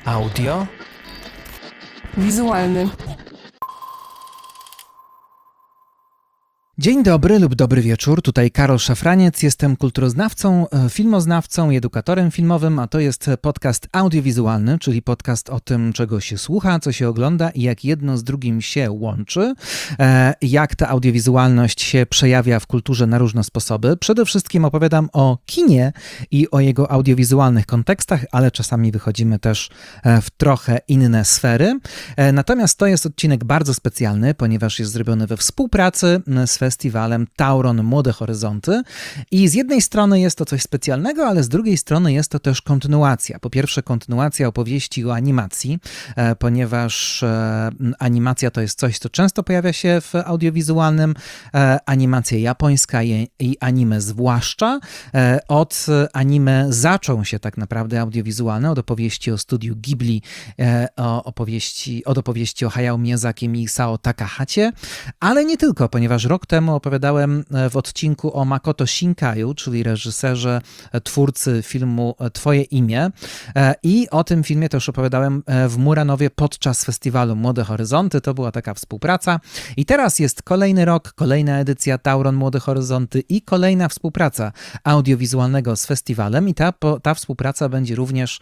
Audio. Wizualny. Dzień dobry lub dobry wieczór, tutaj Karol Szafraniec, jestem kulturoznawcą, filmoznawcą i edukatorem filmowym, a to jest podcast audiowizualny, czyli podcast o tym, czego się słucha, co się ogląda i jak jedno z drugim się łączy, jak ta audiowizualność się przejawia w kulturze na różne sposoby. Przede wszystkim opowiadam o kinie i o jego audiowizualnych kontekstach, ale czasami wychodzimy też w trochę inne sfery. Natomiast to jest odcinek bardzo specjalny, ponieważ jest zrobiony we współpracy z festiwalem Tauron Młode Horyzonty i z jednej strony jest to coś specjalnego, ale z drugiej strony jest to też kontynuacja. Po pierwsze kontynuacja opowieści o animacji, ponieważ animacja to jest coś, co często pojawia się w audiowizualnym, animacja japońska i anime zwłaszcza. Od anime zaczął się tak naprawdę audiowizualne, od opowieści o studiu Ghibli, od opowieści o Hayao Miyazakim i Isao Takahacie, ale nie tylko, ponieważ rok temu opowiadałem w odcinku o Makoto Shinkaiu, czyli reżyserze, twórcy filmu Twoje imię, i o tym filmie też opowiadałem w Muranowie podczas festiwalu Młode Horyzonty. To była taka współpraca i teraz jest kolejny rok, kolejna edycja Tauron Młode Horyzonty i kolejna współpraca audiowizualnego z festiwalem i ta współpraca będzie również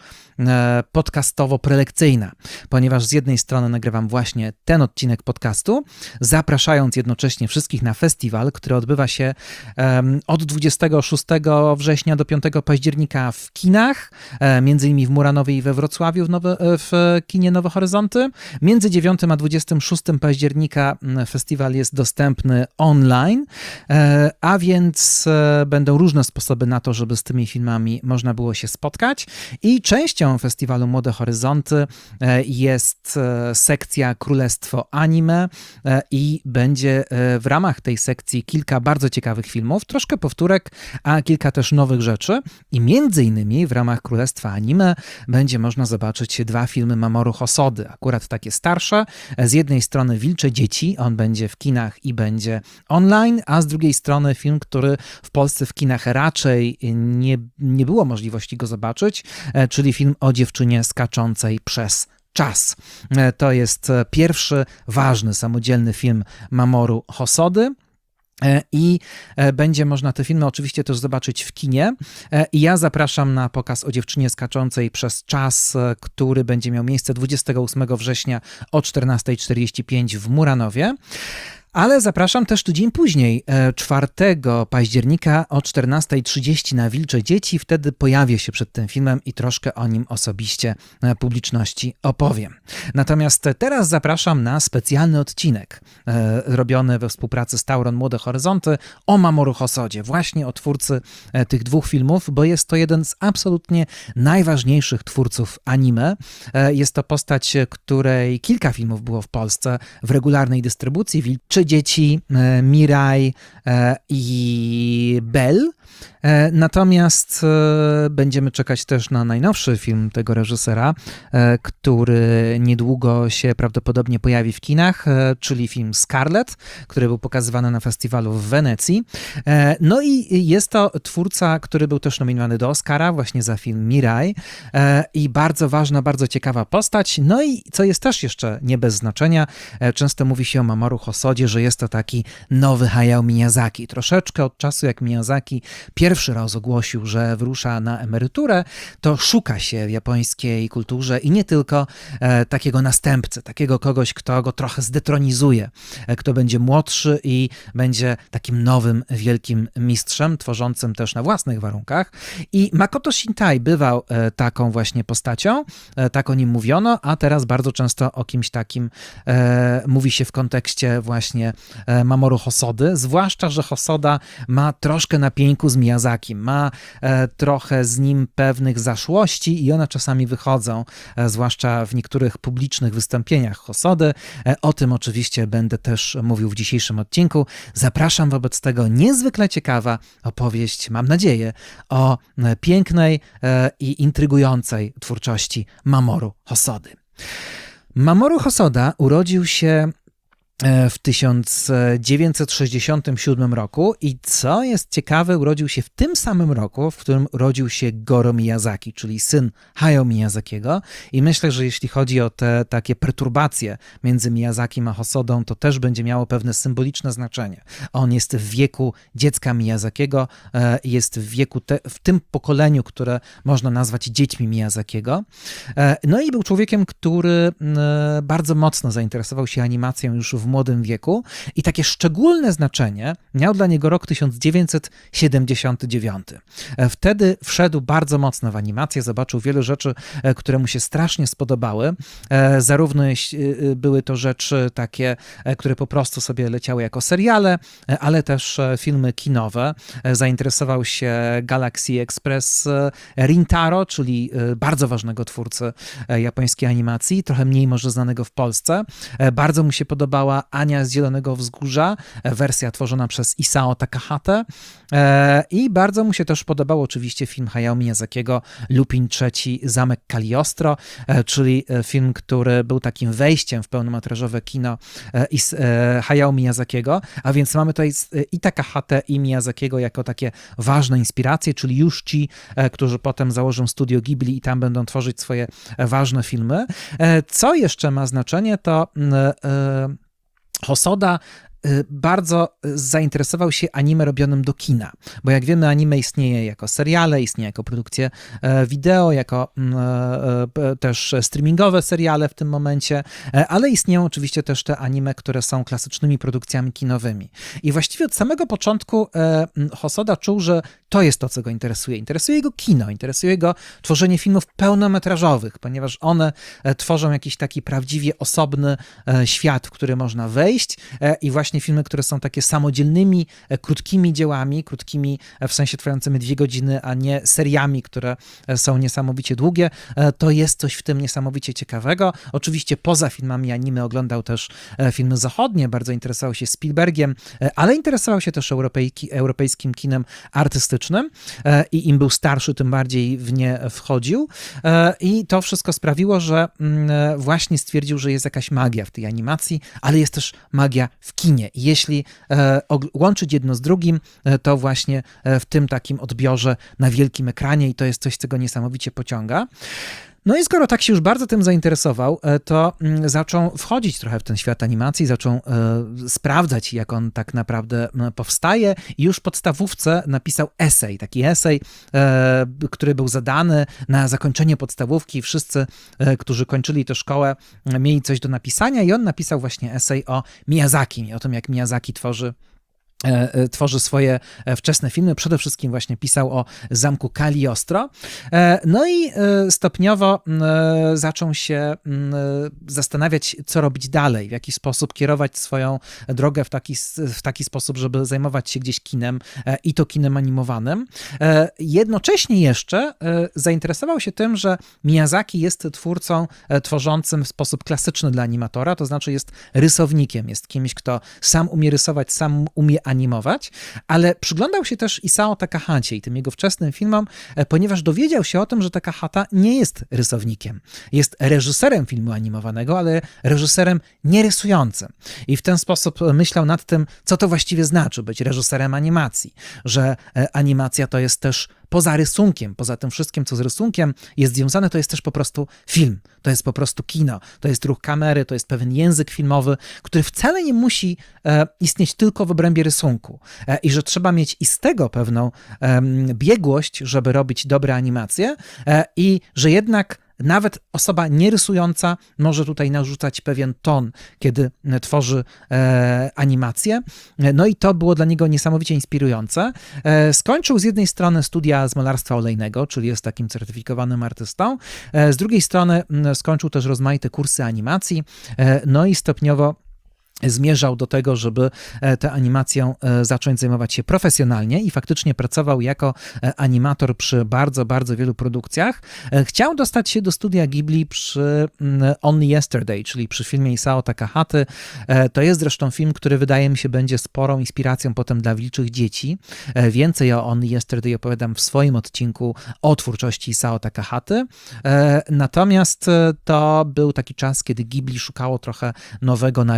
podcastowo-prelekcyjna, ponieważ z jednej strony nagrywam właśnie ten odcinek podcastu, zapraszając jednocześnie wszystkich na festiwal, który odbywa się od 26 września do 5 października w kinach, między innymi w Muranowie i we Wrocławiu w kinie Nowe Horyzonty. Między 9 a 26 października festiwal jest dostępny online, a więc będą różne sposoby na to, żeby z tymi filmami można było się spotkać i częścią festiwalu Młode Horyzonty jest sekcja Królestwo Anime i będzie w ramach tej sekcji kilka bardzo ciekawych filmów, troszkę powtórek, a kilka też nowych rzeczy i między innymi w ramach Królestwa Anime będzie można zobaczyć dwa filmy Mamoru Hosody, akurat takie starsze. Z jednej strony Wilcze Dzieci, on będzie w kinach i będzie online, a z drugiej strony film, który w Polsce w kinach raczej nie było możliwości go zobaczyć, czyli film o dziewczynie skaczącej przez czas. To jest pierwszy ważny, samodzielny film Mamoru Hosody. I będzie można te filmy oczywiście też zobaczyć w kinie. I ja zapraszam na pokaz o dziewczynie skaczącej przez czas, który będzie miał miejsce 28 września o 14:45 w Muranowie. Ale zapraszam też tydzień później, 4 października o 14:30 na Wilcze Dzieci. Wtedy pojawię się przed tym filmem i troszkę o nim osobiście publiczności opowiem. Natomiast teraz zapraszam na specjalny odcinek robiony we współpracy z Tauron Młode Horyzonty o Mamoru Hosodzie, właśnie o twórcy tych dwóch filmów, bo jest to jeden z absolutnie najważniejszych twórców anime. Jest to postać, której kilka filmów było w Polsce w regularnej dystrybucji. Wilcze Dzieci, Mirai i Belle. Natomiast będziemy czekać też na najnowszy film tego reżysera, który niedługo się prawdopodobnie pojawi w kinach, czyli film Scarlet, który był pokazywany na festiwalu w Wenecji. No i jest to twórca, który był też nominowany do Oscara właśnie za film Mirai i bardzo ważna, bardzo ciekawa postać. No i co jest też jeszcze nie bez znaczenia, często mówi się o Mamoru Hosodzie, że jest to taki nowy Hayao Miyazaki. Troszeczkę od czasu jak Miyazaki pierwszy raz ogłosił, że wyrusza na emeryturę, to szuka się w japońskiej kulturze i nie tylko takiego następcy, takiego kogoś, kto go trochę zdetronizuje, kto będzie młodszy i będzie takim nowym, wielkim mistrzem, tworzącym też na własnych warunkach. I Makoto Shinkai bywał taką właśnie postacią, tak o nim mówiono, a teraz bardzo często o kimś takim mówi się w kontekście właśnie Mamoru Hosody, zwłaszcza, że Hosoda ma troszkę na pieńku z Miyazakim, ma trochę z nim pewnych zaszłości i one czasami wychodzą, zwłaszcza w niektórych publicznych wystąpieniach Hosody. O tym oczywiście będę też mówił w dzisiejszym odcinku. Zapraszam wobec tego niezwykle ciekawa opowieść, mam nadzieję, o pięknej i intrygującej twórczości Mamoru Hosody. Mamoru Hosoda urodził się w 1967 roku i co jest ciekawe, urodził się w tym samym roku, w którym urodził się Goro Miyazaki, czyli syn Hayao Miyazakiego i myślę, że jeśli chodzi o te takie perturbacje między Miyazakim a Hosodą, to też będzie miało pewne symboliczne znaczenie. On jest w wieku dziecka Miyazakiego, jest w tym pokoleniu, które można nazwać dziećmi Miyazakiego. No i był człowiekiem, który bardzo mocno zainteresował się animacją już w młodym wieku i takie szczególne znaczenie miał dla niego rok 1979. Wtedy wszedł bardzo mocno w animację, zobaczył wiele rzeczy, które mu się strasznie spodobały. Zarówno były to rzeczy takie, które po prostu sobie leciały jako seriale, ale też filmy kinowe. Zainteresował się Galaxy Express Rintaro, czyli bardzo ważnego twórcy japońskiej animacji, trochę mniej może znanego w Polsce. Bardzo mu się podobała Ania z Zielonego Wzgórza, wersja tworzona przez Isao Takahate i bardzo mu się też podobał oczywiście film Hayao Miyazakiego Lupin III Zamek Cagliostro, czyli film, który był takim wejściem w pełnometrażowe kino Hayao Miyazakiego, a więc mamy tutaj i Takahate i Miyazakiego jako takie ważne inspiracje, czyli już ci, którzy potem założą studio Ghibli i tam będą tworzyć swoje ważne filmy. Co jeszcze ma znaczenie, to Hosoda bardzo zainteresował się anime robionym do kina, bo jak wiemy, anime istnieje jako seriale, istnieje jako produkcje wideo, jako też streamingowe seriale w tym momencie, ale istnieją oczywiście też te anime, które są klasycznymi produkcjami kinowymi. I właściwie od samego początku Hosoda czuł, że to jest to, co go interesuje. Interesuje go kino, interesuje go tworzenie filmów pełnometrażowych, ponieważ one tworzą jakiś taki prawdziwie osobny świat, w który można wejść i właśnie filmy, które są takie samodzielnymi, krótkimi dziełami, krótkimi w sensie trwającymi 2 godziny, a nie seriami, które są niesamowicie długie. To jest coś w tym niesamowicie ciekawego. Oczywiście poza filmami anime oglądał też filmy zachodnie, bardzo interesował się Spielbergiem, ale interesował się też europejskim kinem artystycznym i im był starszy, tym bardziej w nie wchodził. I to wszystko sprawiło, że właśnie stwierdził, że jest jakaś magia w tej animacji, ale jest też magia w kinie. I jeśli łączyć jedno z drugim, to właśnie w tym takim odbiorze na wielkim ekranie i to jest coś, co go niesamowicie pociąga. No i skoro tak się już bardzo tym zainteresował, to zaczął wchodzić trochę w ten świat animacji, zaczął sprawdzać, jak on tak naprawdę powstaje i już w podstawówce napisał taki esej, który był zadany na zakończenie podstawówki. Wszyscy, którzy kończyli tę szkołę, mieli coś do napisania i on napisał właśnie esej o Miyazakim i o tym, jak Miyazaki tworzy swoje wczesne filmy. Przede wszystkim właśnie pisał o Zamku Cagliostro. No i stopniowo zaczął się zastanawiać, co robić dalej, w jaki sposób kierować swoją drogę w taki sposób, żeby zajmować się gdzieś kinem i to kinem animowanym. Jednocześnie jeszcze zainteresował się tym, że Miyazaki jest twórcą tworzącym w sposób klasyczny dla animatora, to znaczy jest rysownikiem, jest kimś, kto sam umie rysować, sam umie animować, ale przyglądał się też Isao Takahacie i tym jego wczesnym filmom, ponieważ dowiedział się o tym, że Takahata nie jest rysownikiem. Jest reżyserem filmu animowanego, ale reżyserem nierysującym. I w ten sposób myślał nad tym, co to właściwie znaczy być reżyserem animacji, że animacja to jest też poza rysunkiem, poza tym wszystkim, co z rysunkiem jest związane, to jest też po prostu film, to jest po prostu kino, to jest ruch kamery, to jest pewien język filmowy, który wcale nie musi istnieć tylko w obrębie rysunku i że trzeba mieć i z tego pewną biegłość, żeby robić dobre animacje i że jednak nawet osoba nierysująca może tutaj narzucać pewien ton, kiedy tworzy animację. No i to było dla niego niesamowicie inspirujące. Skończył z jednej strony studia z malarstwa olejnego, czyli jest takim certyfikowanym artystą. Z drugiej strony skończył też rozmaite kursy animacji. No i stopniowo zmierzał do tego, żeby tę animacją zacząć zajmować się profesjonalnie i faktycznie pracował jako animator przy bardzo, bardzo wielu produkcjach. Chciał dostać się do studia Ghibli przy Only Yesterday, czyli przy filmie Isao Takahaty. To jest zresztą film, który wydaje mi się będzie sporą inspiracją potem dla Wilczych Dzieci. Więcej o Only Yesterday opowiadam w swoim odcinku o twórczości Isao Takahaty. Natomiast to był taki czas, kiedy Ghibli szukało trochę nowego narybka.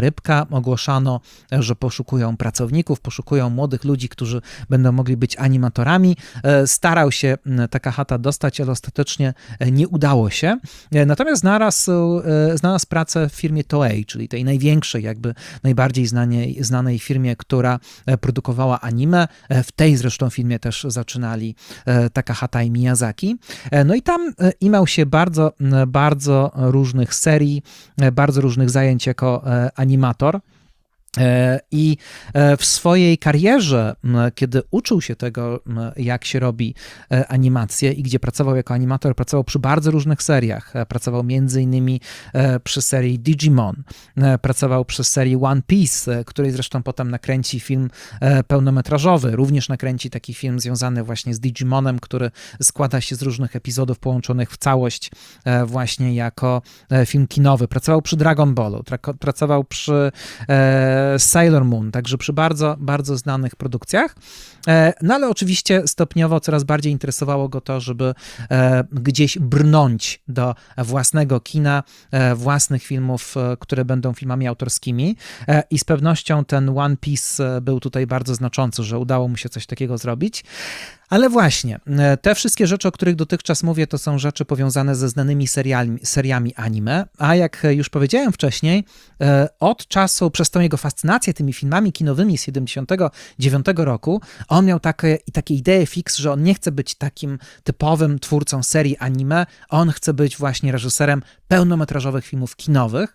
ogłoszano, że poszukują pracowników, poszukują młodych ludzi, którzy będą mogli być animatorami. Starał się Takahata dostać, ale ostatecznie nie udało się. Natomiast znalazł pracę w firmie Toei, czyli tej największej, jakby najbardziej znanej firmie, która produkowała anime. W tej zresztą filmie też zaczynali Takahata i Miyazaki. No i tam imał się bardzo, bardzo różnych serii, bardzo różnych zajęć jako animator. I w swojej karierze, kiedy uczył się tego, jak się robi animację i gdzie pracował jako animator, pracował przy bardzo różnych seriach. Pracował m.in. przy serii Digimon, pracował przy serii One Piece, której zresztą potem nakręci film pełnometrażowy. Również nakręci taki film związany właśnie z Digimonem, który składa się z różnych epizodów połączonych w całość właśnie jako film kinowy. Pracował przy Dragon Ballu, pracował przy Sailor Moon, także przy bardzo, bardzo znanych produkcjach. No ale oczywiście stopniowo coraz bardziej interesowało go to, żeby gdzieś brnąć do własnego kina, własnych filmów, które będą filmami autorskimi i z pewnością ten One Piece był tutaj bardzo znaczący, że udało mu się coś takiego zrobić. Ale właśnie, te wszystkie rzeczy, o których dotychczas mówię, to są rzeczy powiązane ze znanymi seriami anime, a jak już powiedziałem wcześniej, od czasu, przez tą jego fascynację tymi filmami kinowymi z 1979 roku, on miał takie idee fix, że on nie chce być takim typowym twórcą serii anime, on chce być właśnie reżyserem pełnometrażowych filmów kinowych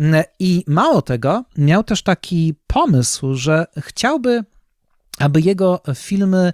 i mało tego, miał też taki pomysł, że chciałby, aby jego filmy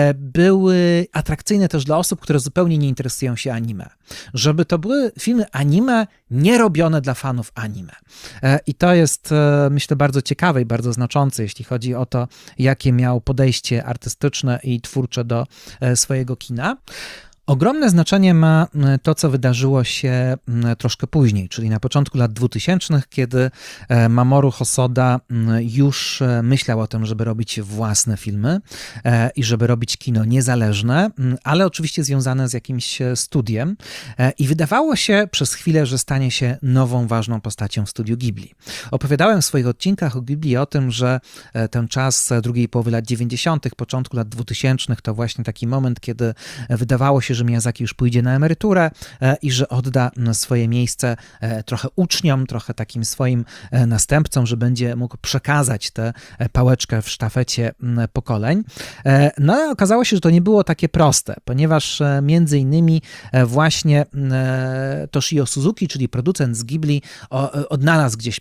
były atrakcyjne też dla osób, które zupełnie nie interesują się anime. Żeby to były filmy anime nie robione dla fanów anime. I to jest, myślę, bardzo ciekawe i bardzo znaczące, jeśli chodzi o to, jakie miał podejście artystyczne i twórcze do swojego kina. Ogromne znaczenie ma to, co wydarzyło się troszkę później, czyli na początku lat 2000, kiedy Mamoru Hosoda już myślał o tym, żeby robić własne filmy i żeby robić kino niezależne, ale oczywiście związane z jakimś studiem. I wydawało się przez chwilę, że stanie się nową, ważną postacią w studiu Ghibli. Opowiadałem w swoich odcinkach o Ghibli o tym, że ten czas drugiej połowy lat 90., początku lat 2000 to właśnie taki moment, kiedy wydawało się, że Miyazaki już pójdzie na emeryturę i że odda swoje miejsce trochę uczniom, trochę takim swoim następcom, że będzie mógł przekazać tę pałeczkę w sztafecie pokoleń. No ale okazało się, że to nie było takie proste, ponieważ między innymi właśnie Toshio Suzuki, czyli producent z Ghibli, odnalazł gdzieś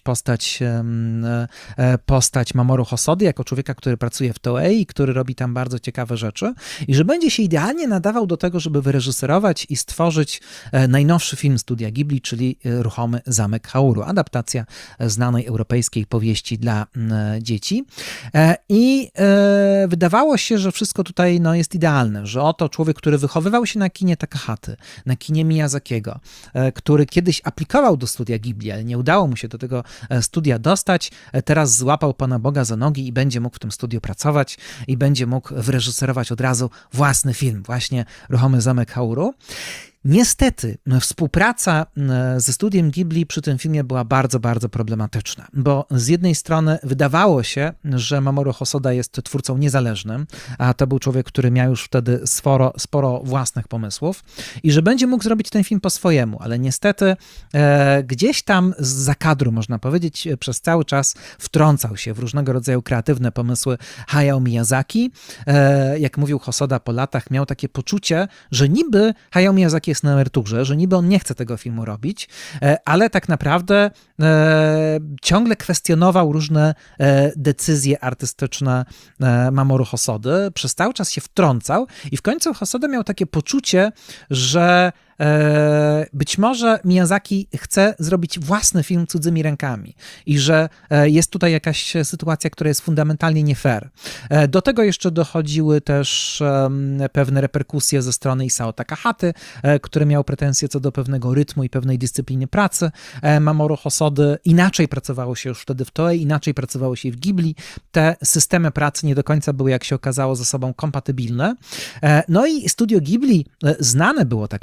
postać Mamoru Hosody jako człowieka, który pracuje w Toei i który robi tam bardzo ciekawe rzeczy i że będzie się idealnie nadawał do tego, żeby wyreżyserować i stworzyć najnowszy film studia Ghibli, czyli Ruchomy Zamek Hauru, adaptacja znanej europejskiej powieści dla dzieci. I wydawało się, że wszystko tutaj jest idealne, że oto człowiek, który wychowywał się na kinie Takahaty, na kinie Miyazakiego, który kiedyś aplikował do studia Ghibli, ale nie udało mu się do tego studia dostać, teraz złapał Pana Boga za nogi i będzie mógł w tym studiu pracować i będzie mógł wyreżyserować od razu własny film, właśnie Ruchomy Zamek Hauru. Niestety współpraca ze studiem Ghibli przy tym filmie była bardzo, bardzo problematyczna, bo z jednej strony wydawało się, że Mamoru Hosoda jest twórcą niezależnym, a to był człowiek, który miał już wtedy sporo własnych pomysłów i że będzie mógł zrobić ten film po swojemu, ale niestety gdzieś tam zza kadru, można powiedzieć, przez cały czas wtrącał się w różnego rodzaju kreatywne pomysły Hayao Miyazaki. Jak mówił Hosoda po latach, miał takie poczucie, że niby Hayao Miyazaki jest na emeryturze, że niby on nie chce tego filmu robić, ale tak naprawdę ciągle kwestionował różne decyzje artystyczne Mamoru Hosody, przez cały czas się wtrącał i w końcu Hosoda miał takie poczucie, że być może Miyazaki chce zrobić własny film cudzymi rękami i że jest tutaj jakaś sytuacja, która jest fundamentalnie nie fair. Do tego jeszcze dochodziły też pewne reperkusje ze strony Isao Takahaty, który miał pretensje co do pewnego rytmu i pewnej dyscypliny pracy Mamoru Hosody. Inaczej pracowało się już wtedy w Toei, inaczej pracowało się w Ghibli. Te systemy pracy nie do końca były, jak się okazało, ze sobą kompatybilne. No i studio Ghibli znane było tak naprawdę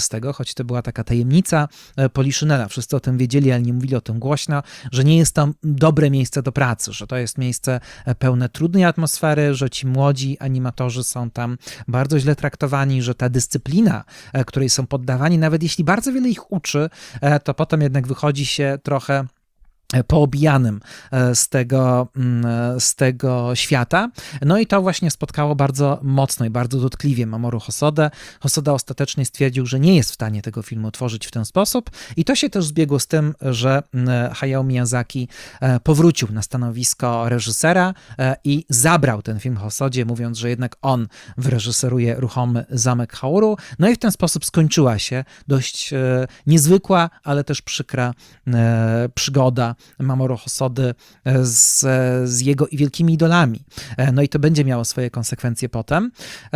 z tego, choć to była taka tajemnica Poliszynela. Wszyscy o tym wiedzieli, ale nie mówili o tym głośno, że nie jest to dobre miejsce do pracy, że to jest miejsce pełne trudnej atmosfery, że ci młodzi animatorzy są tam bardzo źle traktowani, że ta dyscyplina, której są poddawani, nawet jeśli bardzo wiele ich uczy, to potem jednak wychodzi się trochę poobijanym z tego świata. No i to właśnie spotkało bardzo mocno i bardzo dotkliwie Mamoru Hosodę. Hosoda ostatecznie stwierdził, że nie jest w stanie tego filmu tworzyć w ten sposób i to się też zbiegło z tym, że Hayao Miyazaki powrócił na stanowisko reżysera i zabrał ten film Hosodzie, mówiąc, że jednak on wyreżyseruje Ruchomy Zamek Hauru. No i w ten sposób skończyła się dość niezwykła, ale też przykra przygoda Mamoru Hosody z jego wielkimi idolami. No i to będzie miało swoje konsekwencje potem.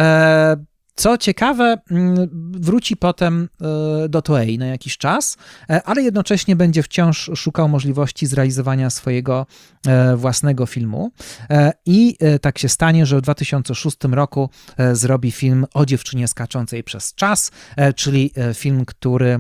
Co ciekawe, wróci potem do Toei na jakiś czas, ale jednocześnie będzie wciąż szukał możliwości zrealizowania swojego własnego filmu. I tak się stanie, że w 2006 roku zrobi film o dziewczynie skaczącej przez czas, czyli film, który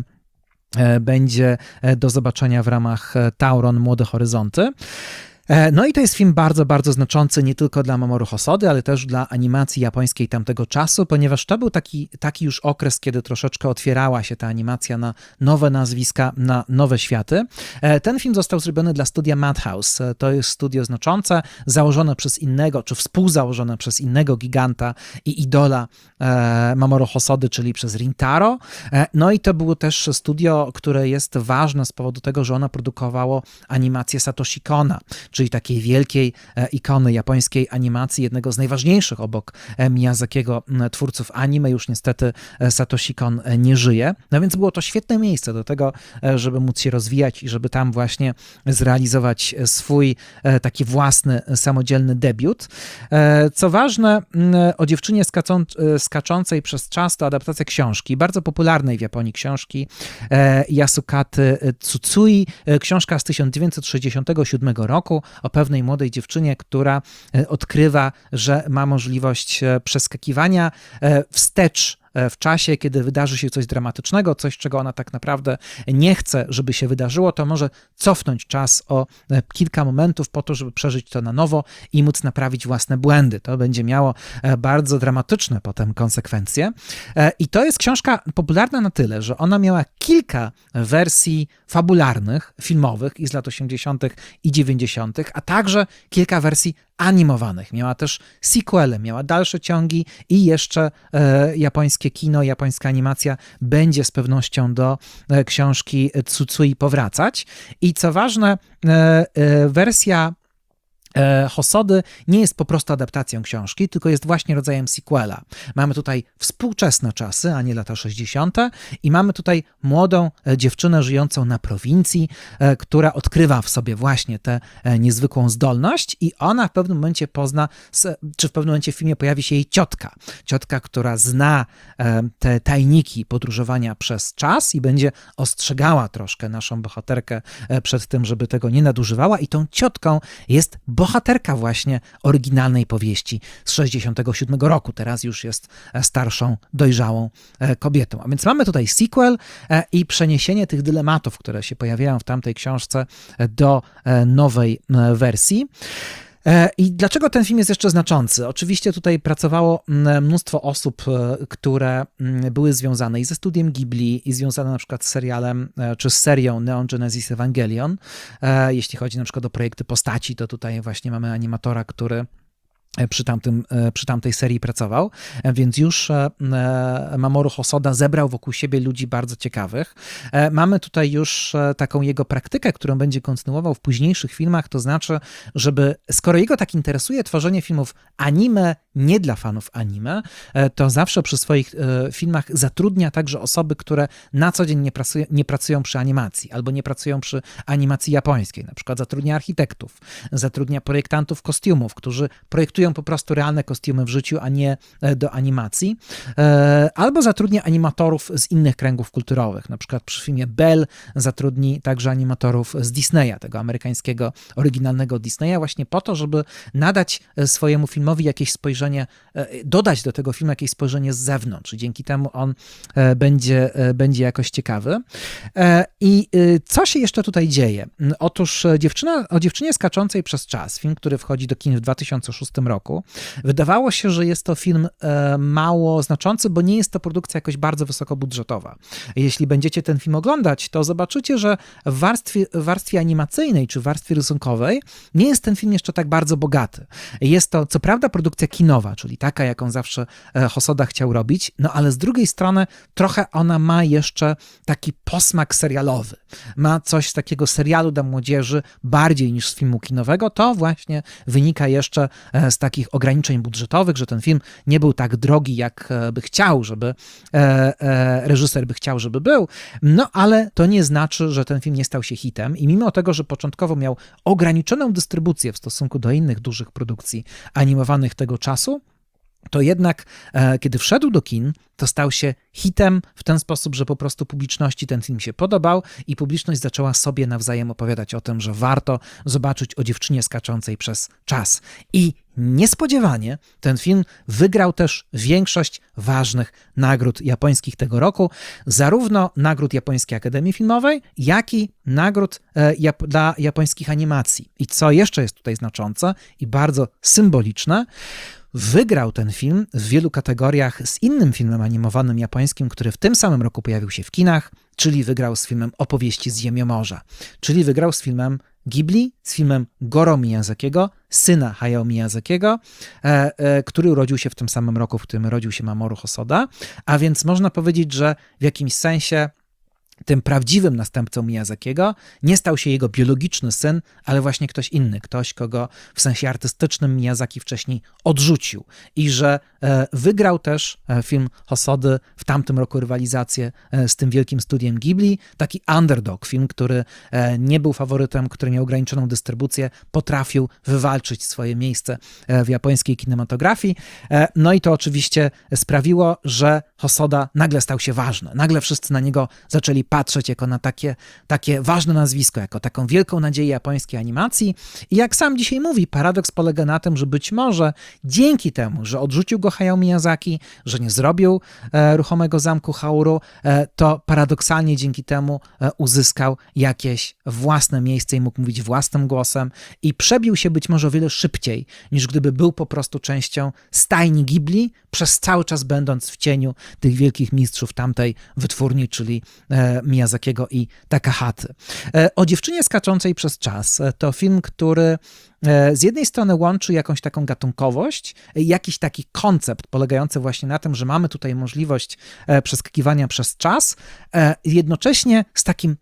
będzie do zobaczenia w ramach Tauron Młode Horyzonty. No i to jest film bardzo, bardzo znaczący nie tylko dla Mamoru Hosody, ale też dla animacji japońskiej tamtego czasu, ponieważ to był taki już okres, kiedy troszeczkę otwierała się ta animacja na nowe nazwiska, na nowe światy. Ten film został zrobiony dla studia Madhouse. To jest studio znaczące, założone przez innego, czy współzałożone przez innego giganta i idola Mamoru Hosody, czyli przez Rintaro. No i to było też studio, które jest ważne z powodu tego, że ono produkowało animację Satoshi Kona, czyli takiej wielkiej ikony japońskiej animacji, jednego z najważniejszych obok Miyazakiego twórców anime. Już niestety Satoshi Kon nie żyje. No więc było to świetne miejsce do tego, żeby móc się rozwijać i żeby tam właśnie zrealizować swój taki własny, samodzielny debiut. Co ważne, o dziewczynie skaczącej przez czas to adaptacja książki, bardzo popularnej w Japonii książki Yasukaty Tsutsui. Książka z 1967 roku o pewnej młodej dziewczynie, która odkrywa, że ma możliwość przeskakiwania wstecz w czasie, kiedy wydarzy się coś dramatycznego, coś, czego ona tak naprawdę nie chce, żeby się wydarzyło, to może cofnąć czas o kilka momentów po to, żeby przeżyć to na nowo i móc naprawić własne błędy. To będzie miało bardzo dramatyczne potem konsekwencje. I to jest książka popularna na tyle, że ona miała kilka wersji fabularnych, filmowych i z lat 80. i 90., a także kilka wersji animowanych. Miała też sequele, miała dalsze ciągi i jeszcze japońskie kino, japońska animacja będzie z pewnością do książki Tsutsui powracać. I co ważne, wersja Hosody nie jest po prostu adaptacją książki, tylko jest właśnie rodzajem sequela. Mamy tutaj współczesne czasy, a nie lata 60. i mamy tutaj młodą dziewczynę żyjącą na prowincji, która odkrywa w sobie właśnie tę niezwykłą zdolność i ona w pewnym momencie czy w pewnym momencie w filmie pojawi się jej ciotka. Ciotka, która zna te tajniki podróżowania przez czas i będzie ostrzegała troszkę naszą bohaterkę przed tym, żeby tego nie nadużywała i tą ciotką jest bohaterka właśnie oryginalnej powieści z 67 roku. Teraz już jest starszą, dojrzałą kobietą. A więc mamy tutaj sequel i przeniesienie tych dylematów, które się pojawiają w tamtej książce do nowej wersji. I dlaczego ten film jest jeszcze znaczący? Oczywiście tutaj pracowało mnóstwo osób, które były związane i ze studiem Ghibli, i związane na przykład z serialem, czy z serią Neon Genesis Evangelion. Jeśli chodzi na przykład o projekty postaci, to tutaj właśnie mamy animatora, który przy tamtej serii pracował, więc już Mamoru Hosoda zebrał wokół siebie ludzi bardzo ciekawych. Mamy tutaj już taką jego praktykę, którą będzie kontynuował w późniejszych filmach, to znaczy, żeby, skoro jego tak interesuje tworzenie filmów anime, nie dla fanów anime, to zawsze przy swoich filmach zatrudnia także osoby, które na co dzień nie pracują przy animacji, albo nie pracują przy animacji japońskiej. Na przykład zatrudnia architektów, zatrudnia projektantów kostiumów, którzy projektują robią po prostu realne kostiumy w życiu, a nie do animacji. Albo zatrudnia animatorów z innych kręgów kulturowych. Na przykład przy filmie Belle zatrudni także animatorów z Disneya, tego amerykańskiego, oryginalnego Disneya, właśnie po to, żeby nadać swojemu filmowi jakieś spojrzenie, dodać do tego filmu jakieś spojrzenie z zewnątrz. Dzięki temu on będzie jakoś ciekawy. I co się jeszcze tutaj dzieje? Otóż o dziewczynie skaczącej przez czas, film, który wchodzi do kin w 2006 roku, wydawało się, że jest to film mało znaczący, bo nie jest to produkcja jakoś bardzo wysokobudżetowa. Jeśli będziecie ten film oglądać, to zobaczycie, że w warstwie animacyjnej czy w warstwie rysunkowej nie jest ten film jeszcze tak bardzo bogaty. Jest to co prawda produkcja kinowa, czyli taka, jaką zawsze Hosoda chciał robić, no ale z drugiej strony trochę ona ma jeszcze taki posmak serialowy. Ma coś z takiego serialu dla młodzieży bardziej niż z filmu kinowego. To właśnie wynika jeszcze z takich ograniczeń budżetowych, że ten film nie był tak drogi, jak by chciał, żeby reżyser by chciał, żeby był, no ale to nie znaczy, że ten film nie stał się hitem i mimo tego, że początkowo miał ograniczoną dystrybucję w stosunku do innych dużych produkcji animowanych tego czasu, to jednak kiedy wszedł do kin, to stał się hitem w ten sposób, że po prostu publiczności ten film się podobał i publiczność zaczęła sobie nawzajem opowiadać o tym, że warto zobaczyć o dziewczynie skaczącej przez czas. I niespodziewanie ten film wygrał też większość ważnych nagród japońskich tego roku, zarówno nagród Japońskiej Akademii Filmowej, jak i nagród dla japońskich animacji. I co jeszcze jest tutaj znaczące i bardzo symboliczne, wygrał ten film w wielu kategoriach z innym filmem animowanym japońskim, który w tym samym roku pojawił się w kinach, czyli wygrał z filmem Opowieści z Ziemiomorza, czyli wygrał z filmem Ghibli, z filmem Goro Miyazakiego, syna Hayao Miyazakiego, który urodził się w tym samym roku, w którym urodził się Mamoru Hosoda, a więc można powiedzieć, że w jakimś sensie tym prawdziwym następcą Miyazakiego nie stał się jego biologiczny syn, ale właśnie ktoś inny, ktoś, kogo w sensie artystycznym Miyazaki wcześniej odrzucił. I że wygrał też film Hosody w tamtym roku rywalizację z tym wielkim studiem Ghibli. Taki underdog, film, który nie był faworytem, który miał ograniczoną dystrybucję, potrafił wywalczyć swoje miejsce w japońskiej kinematografii. No i to oczywiście sprawiło, że Hosoda nagle stał się ważny. Nagle wszyscy na niego zaczęli patrzeć jako na takie ważne nazwisko, jako taką wielką nadzieję japońskiej animacji. I jak sam dzisiaj mówi, paradoks polega na tym, że być może dzięki temu, że odrzucił go Hayao Miyazaki, że nie zrobił Ruchomego Zamku Hauru, to paradoksalnie dzięki temu uzyskał jakieś własne miejsce i mógł mówić własnym głosem i przebił się być może o wiele szybciej, niż gdyby był po prostu częścią stajni Ghibli, przez cały czas będąc w cieniu tych wielkich mistrzów tamtej wytwórni, czyli Miyazakiego i Takahaty. O dziewczynie skaczącej przez czas to film, który z jednej strony łączy jakąś taką gatunkowość, jakiś taki koncept polegający właśnie na tym, że mamy tutaj możliwość przeskakiwania przez czas, jednocześnie z takim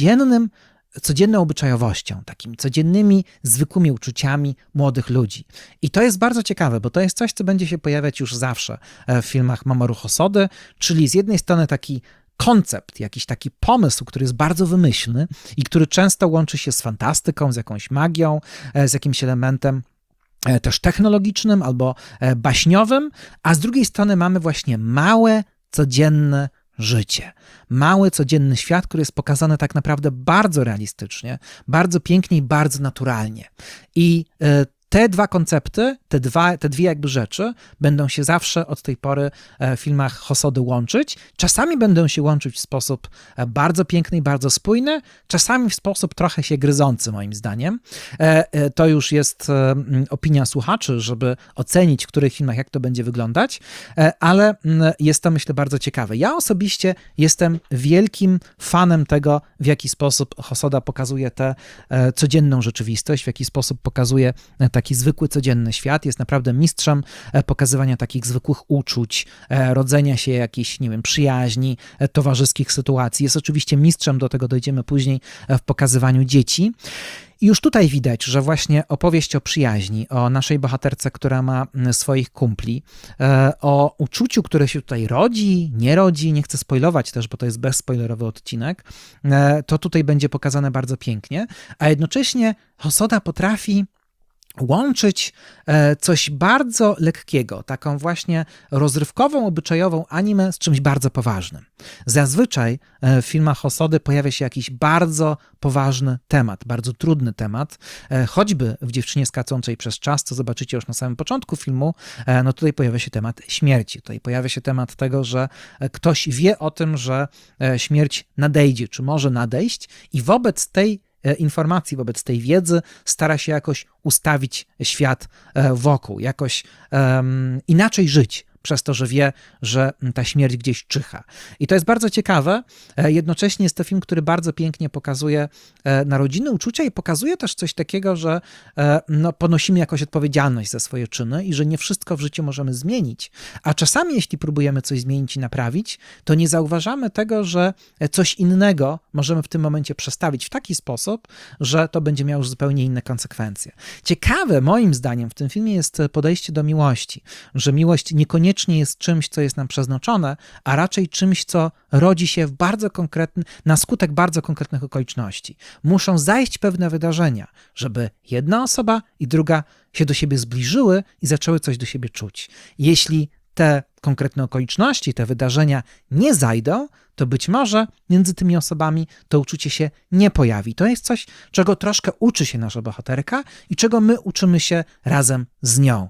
codzienną obyczajowością, takimi codziennymi, zwykłymi uczuciami młodych ludzi. I to jest bardzo ciekawe, bo to jest coś, co będzie się pojawiać już zawsze w filmach Mamoru Hosody, czyli z jednej strony taki koncept, jakiś taki pomysł, który jest bardzo wymyślny i który często łączy się z fantastyką, z jakąś magią, z jakimś elementem też technologicznym albo baśniowym, a z drugiej strony mamy właśnie małe, codzienne życie. Mały, codzienny świat, który jest pokazany tak naprawdę bardzo realistycznie, bardzo pięknie i bardzo naturalnie. I te dwa koncepty, te dwie jakby rzeczy będą się zawsze od tej pory w filmach Hosody łączyć. Czasami będą się łączyć w sposób bardzo piękny i bardzo spójny, czasami w sposób trochę się gryzący, moim zdaniem. To już jest opinia słuchaczy, żeby ocenić, w których filmach jak to będzie wyglądać, ale jest to, myślę, bardzo ciekawe. Ja osobiście jestem wielkim fanem tego, w jaki sposób Hosoda pokazuje tę codzienną rzeczywistość, w jaki sposób pokazuje taki zwykły, codzienny świat. Jest naprawdę mistrzem pokazywania takich zwykłych uczuć, rodzenia się jakichś, nie wiem, przyjaźni, towarzyskich sytuacji. Jest oczywiście mistrzem, do tego dojdziemy później, w pokazywaniu dzieci. I już tutaj widać, że właśnie opowieść o przyjaźni, o naszej bohaterce, która ma swoich kumpli, o uczuciu, które się tutaj rodzi, nie rodzi, nie chcę spoilować też, bo to jest bezspoilerowy odcinek, to tutaj będzie pokazane bardzo pięknie, a jednocześnie Hosoda potrafi łączyć coś bardzo lekkiego, taką właśnie rozrywkową, obyczajową anime z czymś bardzo poważnym. Zazwyczaj w filmach Hosody pojawia się jakiś bardzo poważny temat, bardzo trudny temat, choćby w Dziewczynie skaczącej przez czas, co zobaczycie już na samym początku filmu, no tutaj pojawia się temat śmierci, tutaj pojawia się temat tego, że ktoś wie o tym, że śmierć nadejdzie, czy może nadejść i wobec tej informacji, wobec tej wiedzy stara się jakoś ustawić świat wokół, jakoś inaczej żyć, przez to, że wie, że ta śmierć gdzieś czyha. I to jest bardzo ciekawe. Jednocześnie jest to film, który bardzo pięknie pokazuje narodziny, uczucia i pokazuje też coś takiego, że no, ponosimy jakoś odpowiedzialność za swoje czyny i że nie wszystko w życiu możemy zmienić. A czasami, jeśli próbujemy coś zmienić i naprawić, to nie zauważamy tego, że coś innego możemy w tym momencie przestawić w taki sposób, że to będzie miało już zupełnie inne konsekwencje. Ciekawe, moim zdaniem, w tym filmie jest podejście do miłości, że miłość niekoniecznie jest czymś, co jest nam przeznaczone, a raczej czymś, co rodzi się w na skutek bardzo konkretnych okoliczności. Muszą zajść pewne wydarzenia, żeby jedna osoba i druga się do siebie zbliżyły i zaczęły coś do siebie czuć. Jeśli te konkretne okoliczności, te wydarzenia nie zajdą, to być może między tymi osobami to uczucie się nie pojawi. To jest coś, czego troszkę uczy się nasza bohaterka i czego my uczymy się razem z nią.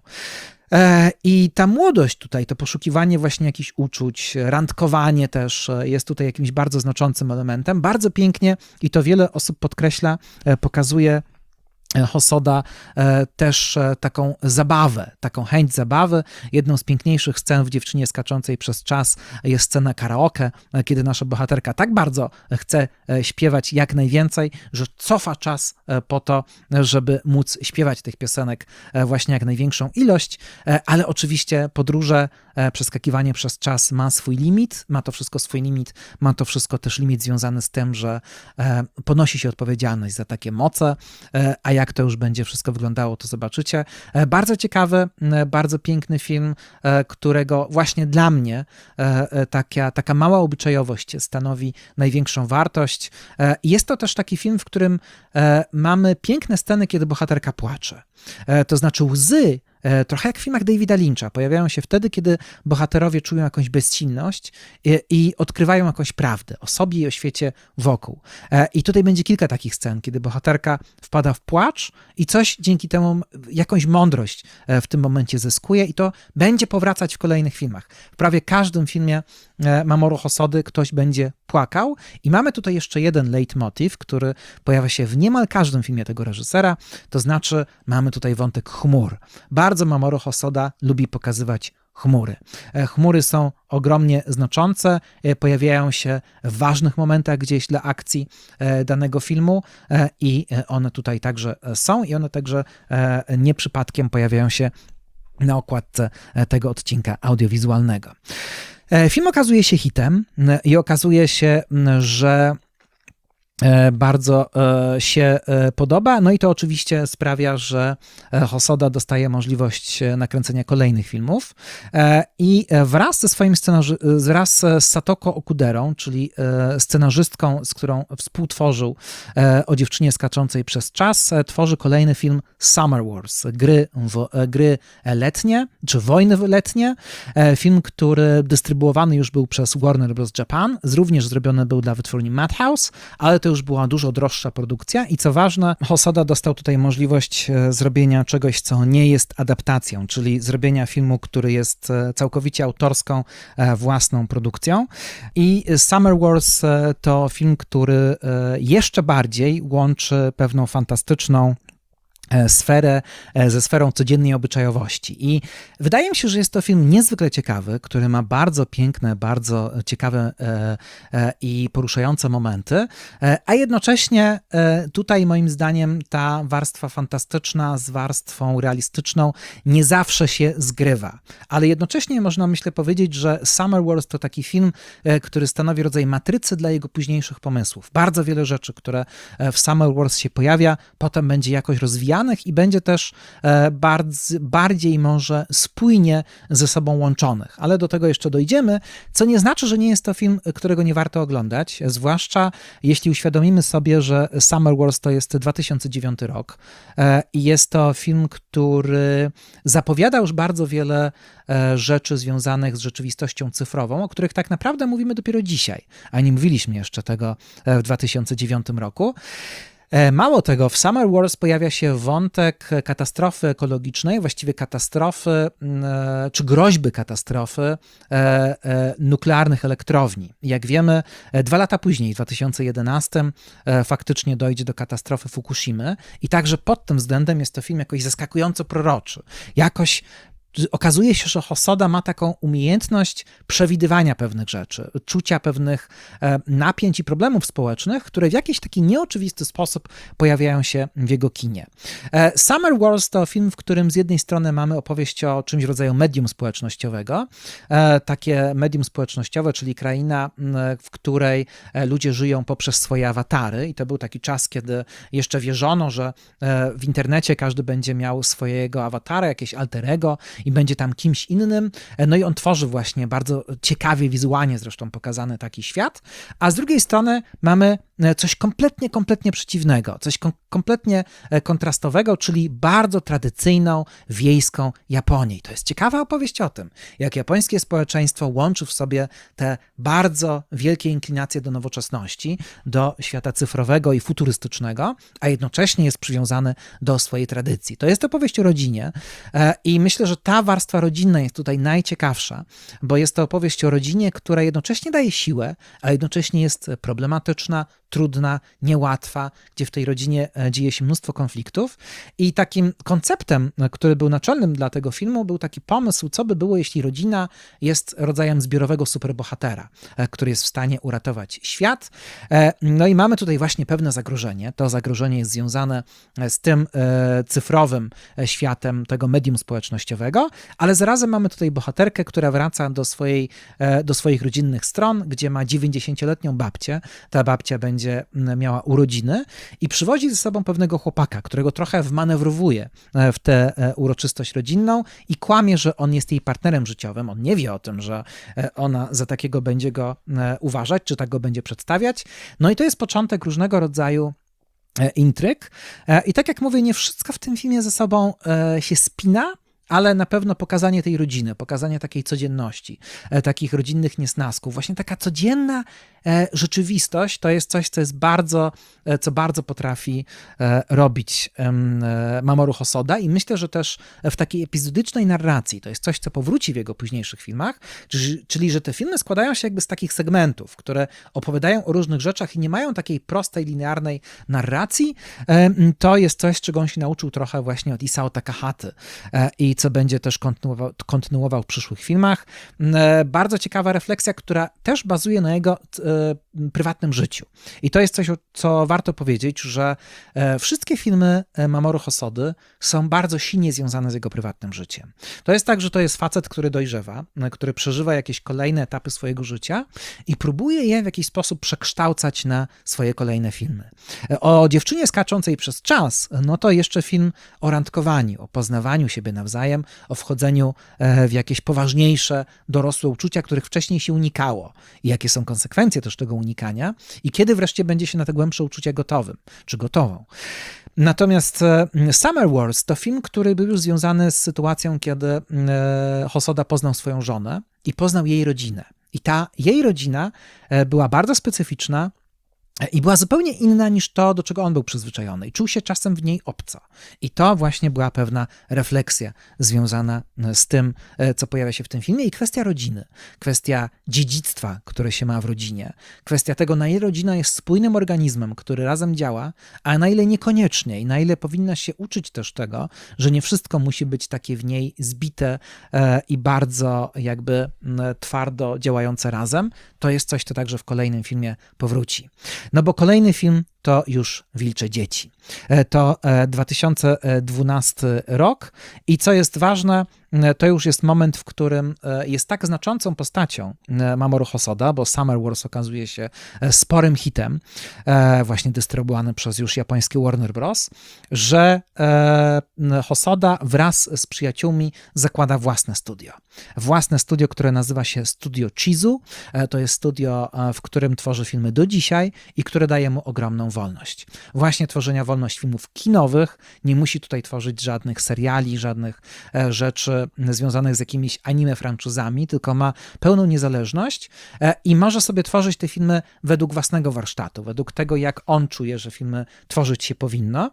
I ta młodość tutaj, to poszukiwanie właśnie jakichś uczuć, randkowanie też jest tutaj jakimś bardzo znaczącym elementem. Bardzo pięknie, i to wiele osób podkreśla, pokazuje Hosoda też taką zabawę, taką chęć zabawy. Jedną z piękniejszych scen w Dziewczynie skaczącej przez czas jest scena karaoke, kiedy nasza bohaterka tak bardzo chce śpiewać jak najwięcej, że cofa czas po to, żeby móc śpiewać tych piosenek właśnie jak największą ilość, ale oczywiście podróże, przeskakiwanie przez czas ma swój limit, ma to wszystko swój limit, ma to wszystko też limit związany z tym, że ponosi się odpowiedzialność za takie moce, a jak to już będzie wszystko wyglądało, to zobaczycie. Bardzo ciekawy, bardzo piękny film, którego właśnie dla mnie taka mała obyczajowość stanowi największą wartość. Jest to też taki film, w którym mamy piękne sceny, kiedy bohaterka płacze. To znaczy łzy, trochę jak w filmach Davida Lyncha, pojawiają się wtedy, kiedy bohaterowie czują jakąś bezsilność i odkrywają jakąś prawdę o sobie i o świecie wokół. I tutaj będzie kilka takich scen, kiedy bohaterka wpada w płacz i coś dzięki temu, jakąś mądrość w tym momencie zyskuje i to będzie powracać w kolejnych filmach. W prawie każdym filmie Mamoru Hosody ktoś będzie płakał i mamy tutaj jeszcze jeden leitmotiv, który pojawia się w niemal każdym filmie tego reżysera, to znaczy mamy tutaj wątek chmur. Bardzo Mamoru Hosoda lubi pokazywać chmury. Chmury są ogromnie znaczące, pojawiają się w ważnych momentach gdzieś dla akcji danego filmu i one tutaj także są i one także nie przypadkiem pojawiają się na okładce tego odcinka audiowizualnego. Film okazuje się hitem i okazuje się, że bardzo się podoba, no i to oczywiście sprawia, że Hosoda dostaje możliwość nakręcenia kolejnych filmów i wraz z Satoko Okuderą, czyli scenarzystką, z którą współtworzył o Dziewczynie skaczącej przez czas, tworzy kolejny film Summer Wars, gry letnie, czy wojny letnie, film, który dystrybuowany już był przez Warner Bros. Japan, również zrobiony był dla wytwórni Madhouse, ale to już była dużo droższa produkcja i co ważne, Hosoda dostał tutaj możliwość zrobienia czegoś, co nie jest adaptacją, czyli zrobienia filmu, który jest całkowicie autorską, własną produkcją. I Summer Wars to film, który jeszcze bardziej łączy pewną fantastyczną sferę ze sferą codziennej obyczajowości. I wydaje mi się, że jest to film niezwykle ciekawy, który ma bardzo piękne, bardzo ciekawe i poruszające momenty, a jednocześnie tutaj moim zdaniem ta warstwa fantastyczna z warstwą realistyczną nie zawsze się zgrywa. Ale jednocześnie można, myślę, powiedzieć, że Summer Wars to taki film, który stanowi rodzaj matrycy dla jego późniejszych pomysłów. Bardzo wiele rzeczy, które w Summer Wars się pojawia, potem będzie jakoś rozwijane rozwijanych i będzie też bardziej może spójnie ze sobą łączonych, ale do tego jeszcze dojdziemy, co nie znaczy, że nie jest to film, którego nie warto oglądać, zwłaszcza jeśli uświadomimy sobie, że Summer Wars to jest 2009 rok i jest to film, który zapowiada już bardzo wiele rzeczy związanych z rzeczywistością cyfrową, o których tak naprawdę mówimy dopiero dzisiaj, a nie mówiliśmy jeszcze tego w 2009 roku. Mało tego, w Summer Wars pojawia się wątek katastrofy ekologicznej, właściwie katastrofy, czy groźby katastrofy nuklearnych elektrowni. Jak wiemy, 2 lata później, w 2011, faktycznie dojdzie do katastrofy Fukushimy i także pod tym względem jest to film jakoś zaskakująco proroczy. Jakoś okazuje się, że Hosoda ma taką umiejętność przewidywania pewnych rzeczy, czucia pewnych napięć i problemów społecznych, które w jakiś taki nieoczywisty sposób pojawiają się w jego kinie. Summer Wars to film, w którym z jednej strony mamy opowieść o czymś w rodzaju medium społecznościowego, takie medium społecznościowe, czyli kraina, w której ludzie żyją poprzez swoje awatary i to był taki czas, kiedy jeszcze wierzono, że w internecie każdy będzie miał swojego awatara, jakieś alter ego i będzie tam kimś innym. No i on tworzy właśnie bardzo ciekawie, wizualnie zresztą pokazany taki świat, a z drugiej strony mamy coś kompletnie przeciwnego, coś kompletnie kontrastowego, czyli bardzo tradycyjną, wiejską Japonię. I to jest ciekawa opowieść o tym, jak japońskie społeczeństwo łączy w sobie te bardzo wielkie inklinacje do nowoczesności, do świata cyfrowego i futurystycznego, a jednocześnie jest przywiązane do swojej tradycji. To jest opowieść o rodzinie i myślę, że ta warstwa rodzinna jest tutaj najciekawsza, bo jest to opowieść o rodzinie, która jednocześnie daje siłę, a jednocześnie jest problematyczna, trudna, niełatwa, gdzie w tej rodzinie dzieje się mnóstwo konfliktów i takim konceptem, który był naczelnym dla tego filmu, był taki pomysł, co by było, jeśli rodzina jest rodzajem zbiorowego superbohatera, który jest w stanie uratować świat. No i mamy tutaj właśnie pewne zagrożenie. To zagrożenie jest związane z tym cyfrowym światem tego medium społecznościowego, ale zarazem mamy tutaj bohaterkę, która wraca do swoich rodzinnych stron, gdzie ma 90-letnią babcię. Ta babcia będzie miała urodziny i przywozi ze sobą pewnego chłopaka, którego trochę wmanewrowuje w tę uroczystość rodzinną i kłamie, że on jest jej partnerem życiowym. On nie wie o tym, że ona za takiego będzie go uważać, czy tak go będzie przedstawiać. No i to jest początek różnego rodzaju intryg. I tak jak mówię, nie wszystko w tym filmie ze sobą się spina, ale na pewno pokazanie tej rodziny, pokazanie takiej codzienności, takich rodzinnych niesnasków, właśnie taka codzienna rzeczywistość to jest coś, co bardzo potrafi robić Mamoru Hosoda i myślę, że też w takiej epizodycznej narracji to jest coś, co powróci w jego późniejszych filmach, czyli że te filmy składają się jakby z takich segmentów, które opowiadają o różnych rzeczach i nie mają takiej prostej, linearnej narracji. To jest coś, czego on się nauczył trochę właśnie od Isao Takahaty i co będzie też kontynuował w przyszłych filmach. Bardzo ciekawa refleksja, która też bazuje na jego prywatnym życiu. I to jest coś, co warto powiedzieć, że wszystkie filmy Mamoru Hosody są bardzo silnie związane z jego prywatnym życiem. To jest tak, że to jest facet, który dojrzewa, który przeżywa jakieś kolejne etapy swojego życia i próbuje je w jakiś sposób przekształcać na swoje kolejne filmy. O dziewczynie skaczącej przez czas, no to jeszcze film o randkowaniu, o poznawaniu siebie nawzajem, o wchodzeniu w jakieś poważniejsze, dorosłe uczucia, których wcześniej się unikało i jakie są konsekwencje też tego unikania i kiedy wreszcie będzie się na te głębsze uczucia gotowym, czy gotową. Natomiast Summer Wars to film, który był już związany z sytuacją, kiedy Hosoda poznał swoją żonę i poznał jej rodzinę. I ta jej rodzina była bardzo specyficzna i była zupełnie inna niż to, do czego on był przyzwyczajony i czuł się czasem w niej obco. I to właśnie była pewna refleksja związana z tym, co pojawia się w tym filmie i kwestia rodziny, kwestia dziedzictwa, które się ma w rodzinie, kwestia tego, na ile rodzina jest spójnym organizmem, który razem działa, a na ile niekoniecznie i na ile powinna się uczyć też tego, że nie wszystko musi być takie w niej zbite i bardzo jakby twardo działające razem. To jest coś, co także w kolejnym filmie powróci. No bo kolejny film to już Wilcze dzieci. To 2012 rok i co jest ważne, to już jest moment, w którym jest tak znaczącą postacią Mamoru Hosoda, bo Summer Wars okazuje się sporym hitem, właśnie dystrybuowany przez już japońskie Warner Bros., że Hosoda wraz z przyjaciółmi zakłada własne studio. Własne studio, które nazywa się Studio Chizu. To jest studio, w którym tworzy filmy do dzisiaj i które daje mu ogromną wolność. Właśnie tworzenia wolność filmów kinowych, nie musi tutaj tworzyć żadnych seriali, żadnych rzeczy związanych z jakimiś anime franczyzami, tylko ma pełną niezależność i może sobie tworzyć te filmy według własnego warsztatu, według tego, jak on czuje, że filmy tworzyć się powinno.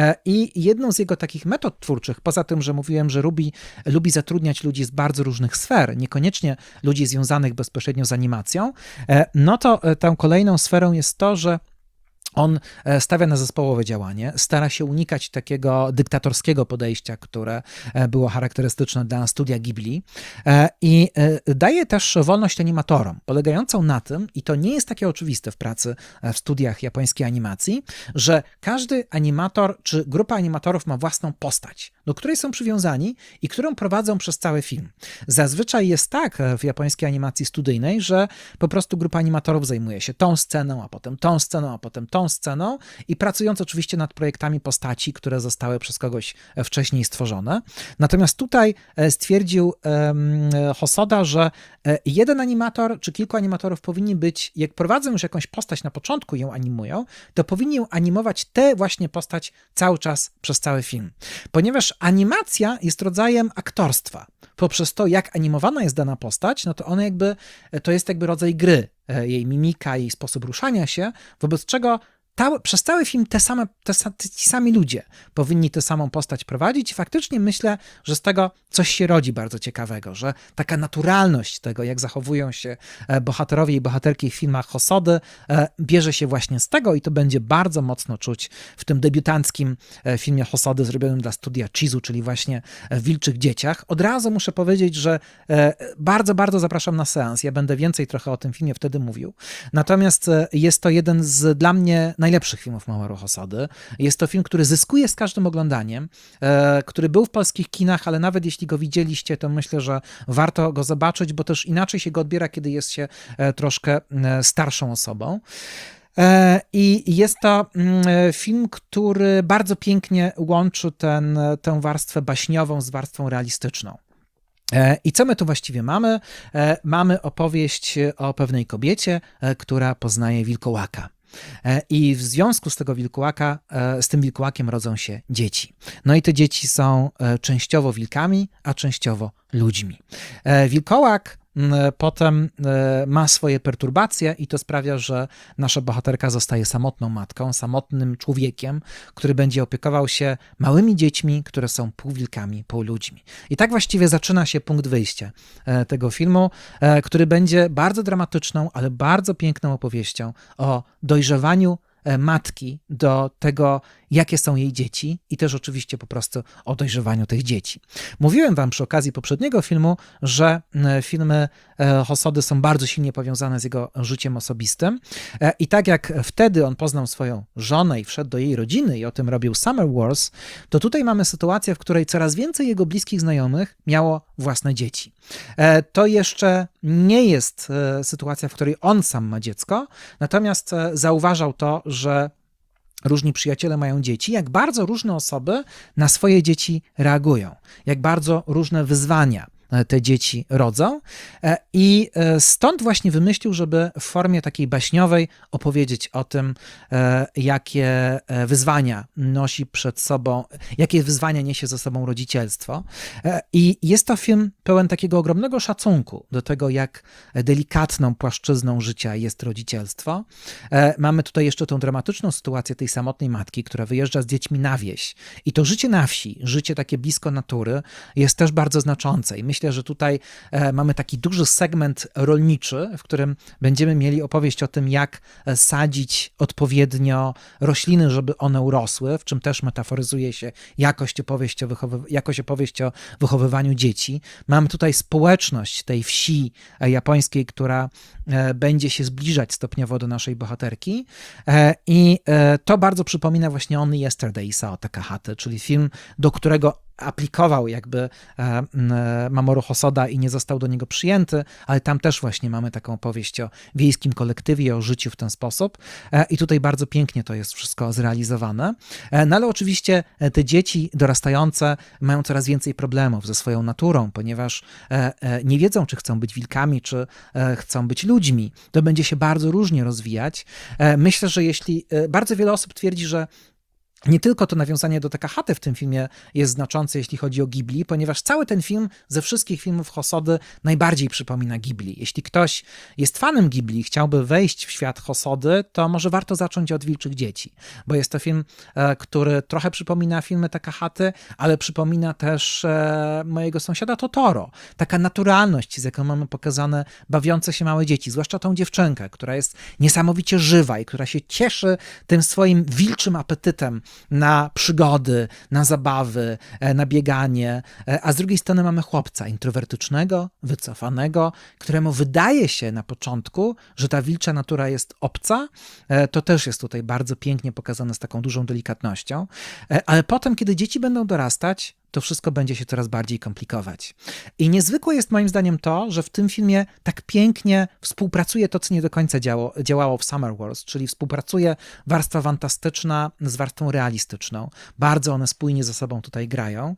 I jedną z jego takich metod twórczych, poza tym, że mówiłem, że lubi zatrudniać ludzi z bardzo różnych sfer, niekoniecznie ludzi związanych bezpośrednio z animacją, no to tą kolejną sferą jest to, że on stawia na zespołowe działanie, stara się unikać takiego dyktatorskiego podejścia, które było charakterystyczne dla studia Ghibli i daje też wolność animatorom, polegającą na tym, i to nie jest takie oczywiste w pracy w studiach japońskiej animacji, że każdy animator czy grupa animatorów ma własną postać, do której są przywiązani i którą prowadzą przez cały film. Zazwyczaj jest tak w japońskiej animacji studyjnej, że po prostu grupa animatorów zajmuje się tą sceną, a potem tą sceną, a potem tą sceną i pracując oczywiście nad projektami postaci, które zostały przez kogoś wcześniej stworzone. Natomiast tutaj stwierdził Hosoda, że jeden animator czy kilku animatorów powinni być, jak prowadzą już jakąś postać na początku, ją animują, to powinni ją animować tę właśnie postać cały czas przez cały film. Ponieważ animacja jest rodzajem aktorstwa. Poprzez to, jak animowana jest dana postać, no to ona to jest jakby rodzaj gry. Jej mimika, jej sposób ruszania się, wobec czego przez cały film ci sami ludzie powinni tę samą postać prowadzić i faktycznie myślę, że z tego coś się rodzi bardzo ciekawego, że taka naturalność tego, jak zachowują się bohaterowie i bohaterki w filmach Hosody, bierze się właśnie z tego i to będzie bardzo mocno czuć w tym debiutanckim filmie Hosody zrobionym dla studia Chizu, czyli właśnie w Wilczych Dzieciach. Od razu muszę powiedzieć, że bardzo, bardzo zapraszam na seans. Ja będę więcej trochę o tym filmie wtedy mówił. Natomiast jest to jeden z dla mnie najlepszych filmów Mamoru Hosody. Jest to film, który zyskuje z każdym oglądaniem, który był w polskich kinach, ale nawet jeśli go widzieliście, to myślę, że warto go zobaczyć, bo też inaczej się go odbiera, kiedy jest się troszkę starszą osobą. I jest to film, który bardzo pięknie łączy tę warstwę baśniową z warstwą realistyczną. I co my tu właściwie mamy? Mamy opowieść o pewnej kobiecie, która poznaje wilkołaka. I w związku z tym wilkołakiem rodzą się dzieci. No i te dzieci są częściowo wilkami, a częściowo ludźmi. Wilkołak potem ma swoje perturbacje i to sprawia, że nasza bohaterka zostaje samotną matką, samotnym człowiekiem, który będzie opiekował się małymi dziećmi, które są pół wilkami, pół ludźmi. I tak właściwie zaczyna się punkt wyjścia tego filmu, który będzie bardzo dramatyczną, ale bardzo piękną opowieścią o dojrzewaniu matki do tego, jakie są jej dzieci i też oczywiście po prostu o dojrzewaniu tych dzieci. Mówiłem wam przy okazji poprzedniego filmu, że filmy Hosody są bardzo silnie powiązane z jego życiem osobistym i tak jak wtedy on poznał swoją żonę i wszedł do jej rodziny i o tym robił Summer Wars, to tutaj mamy sytuację, w której coraz więcej jego bliskich znajomych miało własne dzieci. To jeszcze nie jest sytuacja, w której on sam ma dziecko, natomiast zauważał to, że różni przyjaciele mają dzieci, jak bardzo różne osoby na swoje dzieci reagują, jak bardzo różne wyzwania te dzieci rodzą i stąd właśnie wymyślił, żeby w formie takiej baśniowej opowiedzieć o tym, jakie wyzwania nosi przed sobą, jakie wyzwania niesie ze sobą rodzicielstwo. I jest to film pełen takiego ogromnego szacunku do tego, jak delikatną płaszczyzną życia jest rodzicielstwo. Mamy tutaj jeszcze tą dramatyczną sytuację tej samotnej matki, która wyjeżdża z dziećmi na wieś. I to życie na wsi, życie takie blisko natury jest też bardzo znaczące. I myślę, myślę, że tutaj mamy taki duży segment rolniczy, w którym będziemy mieli opowieść o tym, jak sadzić odpowiednio rośliny, żeby one urosły, w czym też metaforyzuje się jakość opowieść o wychowywaniu dzieci. Mamy tutaj społeczność tej wsi japońskiej, która będzie się zbliżać stopniowo do naszej bohaterki i to bardzo przypomina właśnie Only Yesterday Isao Takahata, czyli film, do którego aplikował jakby Mamoru Hosoda i nie został do niego przyjęty, ale tam też właśnie mamy taką opowieść o wiejskim kolektywie, o życiu w ten sposób i tutaj bardzo pięknie to jest wszystko zrealizowane. No ale oczywiście te dzieci dorastające mają coraz więcej problemów ze swoją naturą, ponieważ nie wiedzą, czy chcą być wilkami, czy chcą być ludźmi. To będzie się bardzo różnie rozwijać. Myślę, że jeśli bardzo wiele osób twierdzi, że nie tylko to nawiązanie do Takahaty w tym filmie jest znaczące, jeśli chodzi o Ghibli, ponieważ cały ten film ze wszystkich filmów Hosody najbardziej przypomina Ghibli. Jeśli ktoś jest fanem Ghibli i chciałby wejść w świat Hosody, to może warto zacząć od Wilczych Dzieci, bo jest to film, który trochę przypomina filmy Takahaty, ale przypomina też mojego sąsiada Totoro. Taka naturalność, z jaką mamy pokazane bawiące się małe dzieci, zwłaszcza tą dziewczynkę, która jest niesamowicie żywa i która się cieszy tym swoim wilczym apetytem na przygody, na zabawy, na bieganie, a z drugiej strony mamy chłopca introwertycznego, wycofanego, któremu wydaje się na początku, że ta wilcza natura jest obca. To też jest tutaj bardzo pięknie pokazane z taką dużą delikatnością, ale potem, kiedy dzieci będą dorastać, to wszystko będzie się coraz bardziej komplikować. I niezwykłe jest moim zdaniem to, że w tym filmie tak pięknie współpracuje to, co nie do końca działało w Summer Wars, czyli współpracuje warstwa fantastyczna z warstwą realistyczną. Bardzo one spójnie ze sobą tutaj grają.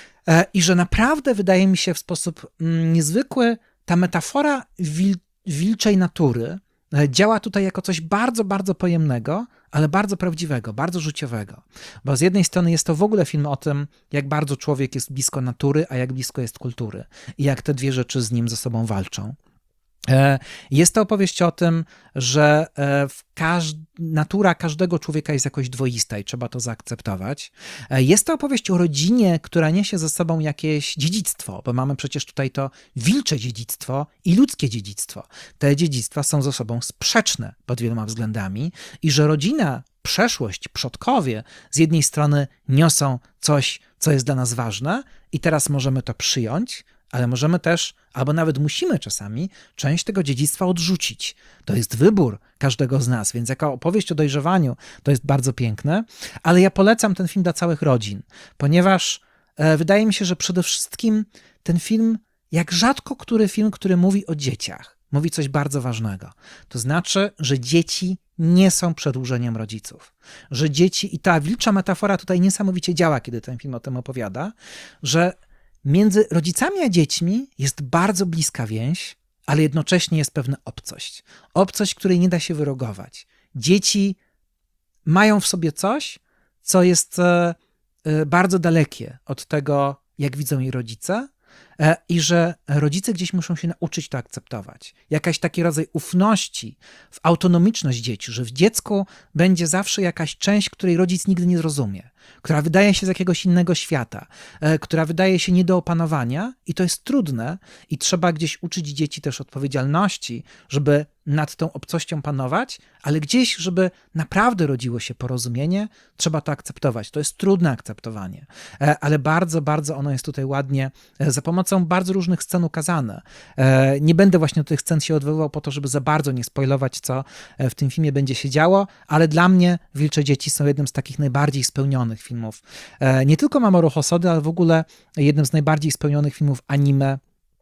I że naprawdę wydaje mi się w sposób niezwykły ta metafora wilczej natury działa tutaj jako coś bardzo, bardzo pojemnego, ale bardzo prawdziwego, bardzo życiowego. Bo z jednej strony jest to w ogóle film o tym, jak bardzo człowiek jest blisko natury, a jak blisko jest kultury i jak te dwie rzeczy z nim ze sobą walczą. Jest to opowieść o tym, że natura każdego człowieka jest jakoś dwoista i trzeba to zaakceptować. Jest to opowieść o rodzinie, która niesie ze sobą jakieś dziedzictwo, bo mamy przecież tutaj to wilcze dziedzictwo i ludzkie dziedzictwo. Te dziedzictwa są ze sobą sprzeczne pod wieloma względami i że rodzina, przeszłość, przodkowie z jednej strony niosą coś, co jest dla nas ważne i teraz możemy to przyjąć, ale możemy też, albo nawet musimy czasami, część tego dziedzictwa odrzucić. To jest wybór każdego z nas, więc jako opowieść o dojrzewaniu to jest bardzo piękne, ale ja polecam ten film dla całych rodzin, ponieważ wydaje mi się, że przede wszystkim ten film, jak rzadko który film, który mówi o dzieciach, mówi coś bardzo ważnego. To znaczy, że dzieci nie są przedłużeniem rodziców. Że dzieci, i ta wilcza metafora tutaj niesamowicie działa, kiedy ten film o tym opowiada, że między rodzicami a dziećmi jest bardzo bliska więź, ale jednocześnie jest pewna obcość. Obcość, której nie da się wyrogować. Dzieci mają w sobie coś, co jest bardzo dalekie od tego, jak widzą jej rodzice, i że rodzice gdzieś muszą się nauczyć to akceptować. Jakaś taki rodzaj ufności w autonomiczność dzieci, że w dziecku będzie zawsze jakaś część, której rodzic nigdy nie zrozumie, która wydaje się z jakiegoś innego świata, która wydaje się nie do opanowania i to jest trudne i trzeba gdzieś uczyć dzieci też odpowiedzialności, żeby nad tą obcością panować, ale gdzieś, żeby naprawdę rodziło się porozumienie, trzeba to akceptować. To jest trudne akceptowanie, ale bardzo, bardzo ono jest tutaj ładnie za pomocą bardzo różnych scen ukazane. Nie będę właśnie do tych scen się odwoływał po to, żeby za bardzo nie spoilować, co w tym filmie będzie się działo, ale dla mnie Wilcze Dzieci są jednym z takich najbardziej spełnionych filmów. Nie tylko Mamoru Hosody, ale w ogóle jednym z najbardziej spełnionych filmów anime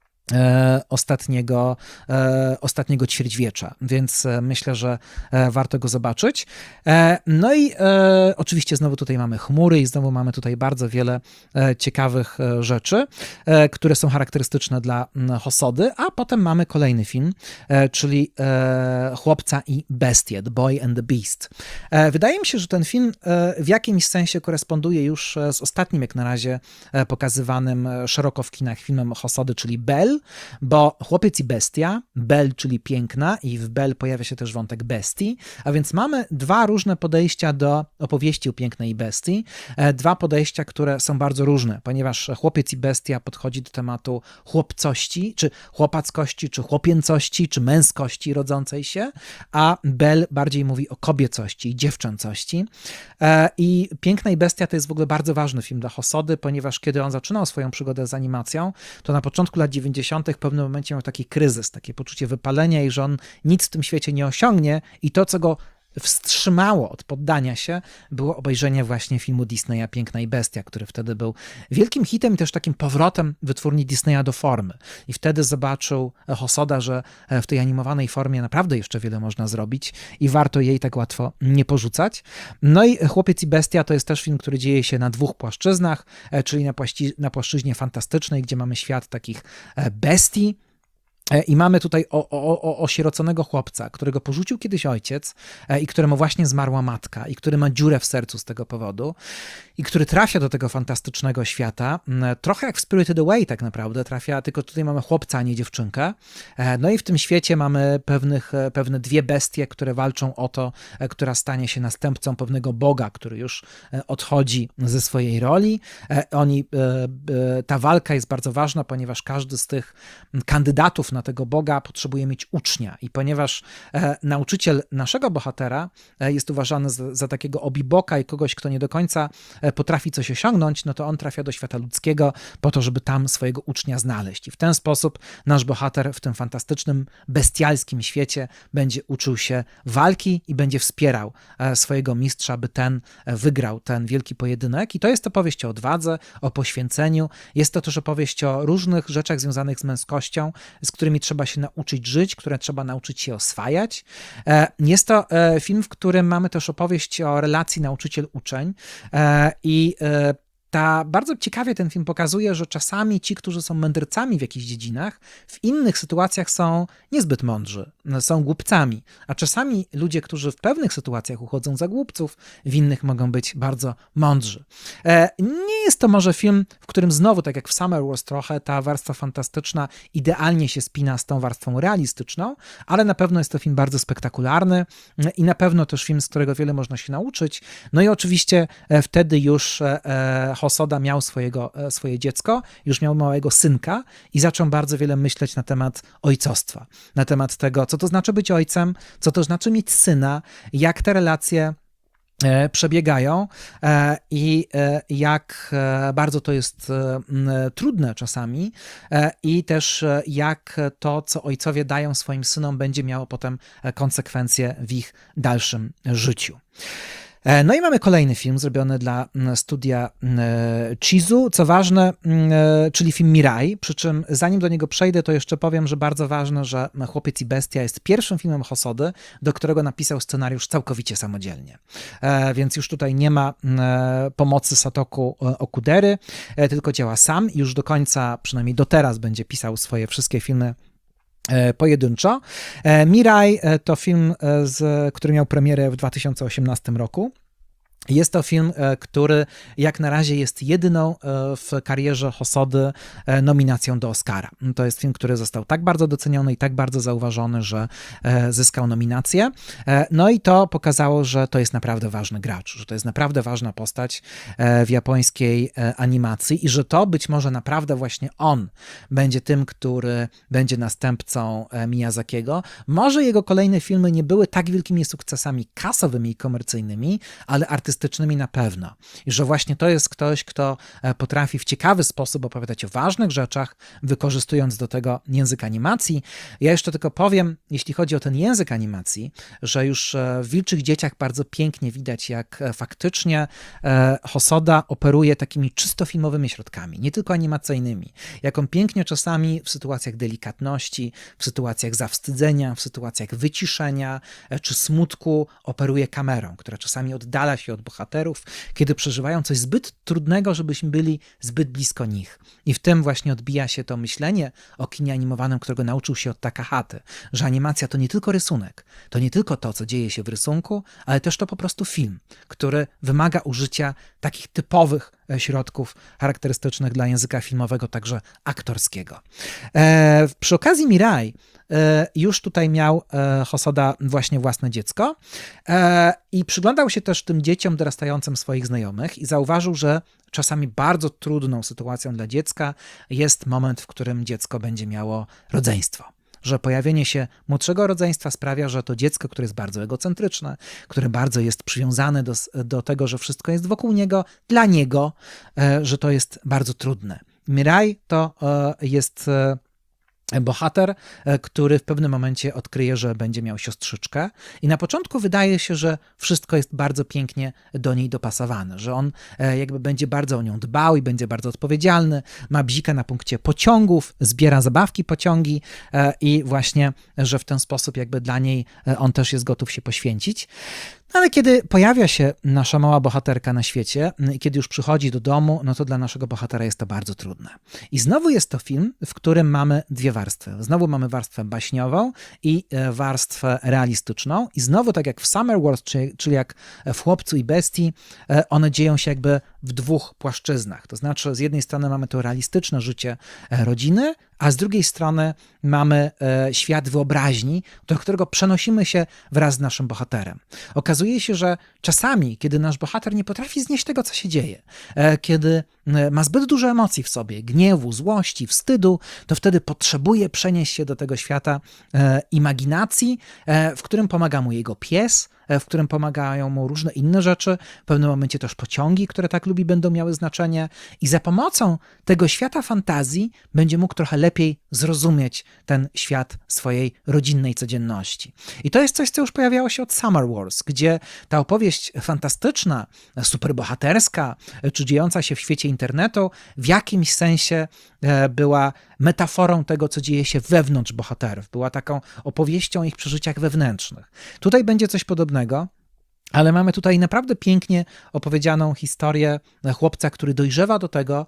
ostatniego ćwierćwiecza, więc myślę, że warto go zobaczyć. No i oczywiście znowu tutaj mamy chmury i znowu mamy tutaj bardzo wiele ciekawych rzeczy, które są charakterystyczne dla Hosody, a potem mamy kolejny film, czyli Chłopca i Bestie, The Boy and the Beast. Wydaje mi się, że ten film w jakimś sensie koresponduje już z ostatnim jak na razie pokazywanym szeroko w kinach filmem Hosody, czyli Belle, Belle, bo Chłopiec i Bestia, Belle, czyli piękna, i w Belle pojawia się też wątek bestii, a więc mamy dwa różne podejścia do opowieści o pięknej bestii, dwa podejścia, które są bardzo różne, ponieważ Chłopiec i Bestia podchodzi do tematu chłopcości, czy chłopackości, czy chłopięcości, czy męskości rodzącej się, a Belle bardziej mówi o kobiecości i dziewczęcości. I Piękna i Bestia to jest w ogóle bardzo ważny film dla Hosody, ponieważ kiedy on zaczynał swoją przygodę z animacją, to na początku lat 90. w pewnym momencie miał taki kryzys, takie poczucie wypalenia i że on nic w tym świecie nie osiągnie i to, co go wstrzymało od poddania się, było obejrzenie właśnie filmu Disneya Piękna i Bestia, który wtedy był wielkim hitem i też takim powrotem wytwórni Disneya do formy. I wtedy zobaczył Hosoda, że w tej animowanej formie naprawdę jeszcze wiele można zrobić i warto jej tak łatwo nie porzucać. No i Chłopiec i Bestia to jest też film, który dzieje się na dwóch płaszczyznach, czyli na płaszczyźnie fantastycznej, gdzie mamy świat takich bestii, i mamy tutaj osieroconego chłopca, którego porzucił kiedyś ojciec i któremu właśnie zmarła matka i który ma dziurę w sercu z tego powodu i który trafia do tego fantastycznego świata, trochę jak w Spirited Away tak naprawdę, trafia, tylko tutaj mamy chłopca, a nie dziewczynkę. No i w tym świecie mamy pewne dwie bestie, które walczą o to, która stanie się następcą pewnego boga, który już odchodzi ze swojej roli. Ta walka jest bardzo ważna, ponieważ każdy z tych kandydatów na tego Boga potrzebuje mieć ucznia i ponieważ nauczyciel naszego bohatera jest uważany za takiego obiboka i kogoś, kto nie do końca potrafi coś osiągnąć, no to on trafia do świata ludzkiego po to, żeby tam swojego ucznia znaleźć. I w ten sposób nasz bohater w tym fantastycznym, bestialskim świecie będzie uczył się walki i będzie wspierał swojego mistrza, aby ten wygrał ten wielki pojedynek. I to jest opowieść o odwadze, o poświęceniu. Jest to też opowieść o różnych rzeczach związanych z męskością, z którymi trzeba się nauczyć żyć, które trzeba nauczyć się oswajać. Jest to film, w którym mamy też opowieść o relacji nauczyciel-uczeń i bardzo ciekawie ten film pokazuje, że czasami ci, którzy są mędrcami w jakichś dziedzinach, w innych sytuacjach są niezbyt mądrzy, są głupcami, a czasami ludzie, którzy w pewnych sytuacjach uchodzą za głupców, w innych mogą być bardzo mądrzy. Nie jest to może film, w którym znowu, tak jak w Summer Wars trochę, ta warstwa fantastyczna idealnie się spina z tą warstwą realistyczną, ale na pewno jest to film bardzo spektakularny i na pewno też film, z którego wiele można się nauczyć. No i oczywiście wtedy już Hosoda miał swoje dziecko, już miał małego synka i zaczął bardzo wiele myśleć na temat ojcostwa, na temat tego, co to znaczy być ojcem, co to znaczy mieć syna, jak te relacje przebiegają i jak bardzo to jest trudne czasami i też jak to, co ojcowie dają swoim synom, będzie miało potem konsekwencje w ich dalszym życiu. No i mamy kolejny film zrobiony dla studia Chizu, co ważne, czyli film Mirai, przy czym zanim do niego przejdę, to jeszcze powiem, że bardzo ważne, że Chłopiec i Bestia jest pierwszym filmem Hosody, do którego napisał scenariusz całkowicie samodzielnie. Więc już tutaj nie ma pomocy Satoku Okudery, tylko działa sam i już do końca, przynajmniej do teraz, będzie pisał swoje wszystkie filmy pojedynczo. Mirai to film, który miał premierę w 2018 roku. Jest to film, który jak na razie jest jedyną w karierze Hosody nominacją do Oscara. To jest film, który został tak bardzo doceniony i tak bardzo zauważony, że zyskał nominację. No i to pokazało, że to jest naprawdę ważny gracz, że to jest naprawdę ważna postać w japońskiej animacji i że to być może naprawdę właśnie on będzie tym, który będzie następcą Miyazakiego. Może jego kolejne filmy nie były tak wielkimi sukcesami kasowymi i komercyjnymi, ale artystycznymi na pewno. I że właśnie to jest ktoś, kto potrafi w ciekawy sposób opowiadać o ważnych rzeczach, wykorzystując do tego język animacji. Ja jeszcze tylko powiem, jeśli chodzi o ten język animacji, że już w Wilczych Dzieciach bardzo pięknie widać, jak faktycznie Hosoda operuje takimi czysto filmowymi środkami, nie tylko animacyjnymi. Jak on pięknie czasami w sytuacjach delikatności, w sytuacjach zawstydzenia, w sytuacjach wyciszenia czy smutku operuje kamerą, która czasami oddala się od bohaterów, kiedy przeżywają coś zbyt trudnego, żebyśmy byli zbyt blisko nich. I w tym właśnie odbija się to myślenie o kinie animowanym, którego nauczył się od Takahaty, że animacja to nie tylko rysunek, to nie tylko to, co dzieje się w rysunku, ale też to po prostu film, który wymaga użycia takich typowych środków charakterystycznych dla języka filmowego, także aktorskiego. Przy okazji Mirai już tutaj miał Hosoda właśnie własne dziecko i przyglądał się też tym dzieciom dorastającym swoich znajomych i zauważył, że czasami bardzo trudną sytuacją dla dziecka jest moment, w którym dziecko będzie miało rodzeństwo. Że pojawienie się młodszego rodzeństwa sprawia, że to dziecko, które jest bardzo egocentryczne, które bardzo jest przywiązane do tego, że wszystko jest wokół niego, dla niego, że to jest bardzo trudne. Mirai to jest bohater, który w pewnym momencie odkryje, że będzie miał siostrzyczkę i na początku wydaje się, że wszystko jest bardzo pięknie do niej dopasowane, że on jakby będzie bardzo o nią dbał i będzie bardzo odpowiedzialny, ma bzika na punkcie pociągów, zbiera zabawki pociągi i właśnie, że w ten sposób jakby dla niej on też jest gotów się poświęcić. No ale kiedy pojawia się nasza mała bohaterka na świecie i kiedy już przychodzi do domu, no to dla naszego bohatera jest to bardzo trudne. I znowu jest to film, w którym mamy dwie warstwy. Znowu mamy warstwę baśniową i warstwę realistyczną. I znowu, tak jak w Summer Wars, czyli jak w Chłopcu i Bestii, one dzieją się jakby w dwóch płaszczyznach. To znaczy, z jednej strony mamy to realistyczne życie rodziny, a z drugiej strony mamy świat wyobraźni, do którego przenosimy się wraz z naszym bohaterem. Okazuje się, że czasami, kiedy nasz bohater nie potrafi znieść tego, co się dzieje, kiedy ma zbyt dużo emocji w sobie, gniewu, złości, wstydu, to wtedy potrzebuje przenieść się do tego świata imaginacji, w którym pomaga mu jego pies, w którym pomagają mu różne inne rzeczy, w pewnym momencie też pociągi, które tak lubi, będą miały znaczenie i za pomocą tego świata fantazji będzie mógł trochę lepiej zrozumieć ten świat swojej rodzinnej codzienności. I to jest coś, co już pojawiało się od Summer Wars, gdzie ta opowieść fantastyczna, superbohaterska, czy dziejąca się w świecie internetu, w jakimś sensie była metaforą tego, co dzieje się wewnątrz bohaterów. Była taką opowieścią o ich przeżyciach wewnętrznych. Tutaj będzie coś podobnego, ale mamy tutaj naprawdę pięknie opowiedzianą historię chłopca, który dojrzewa do tego,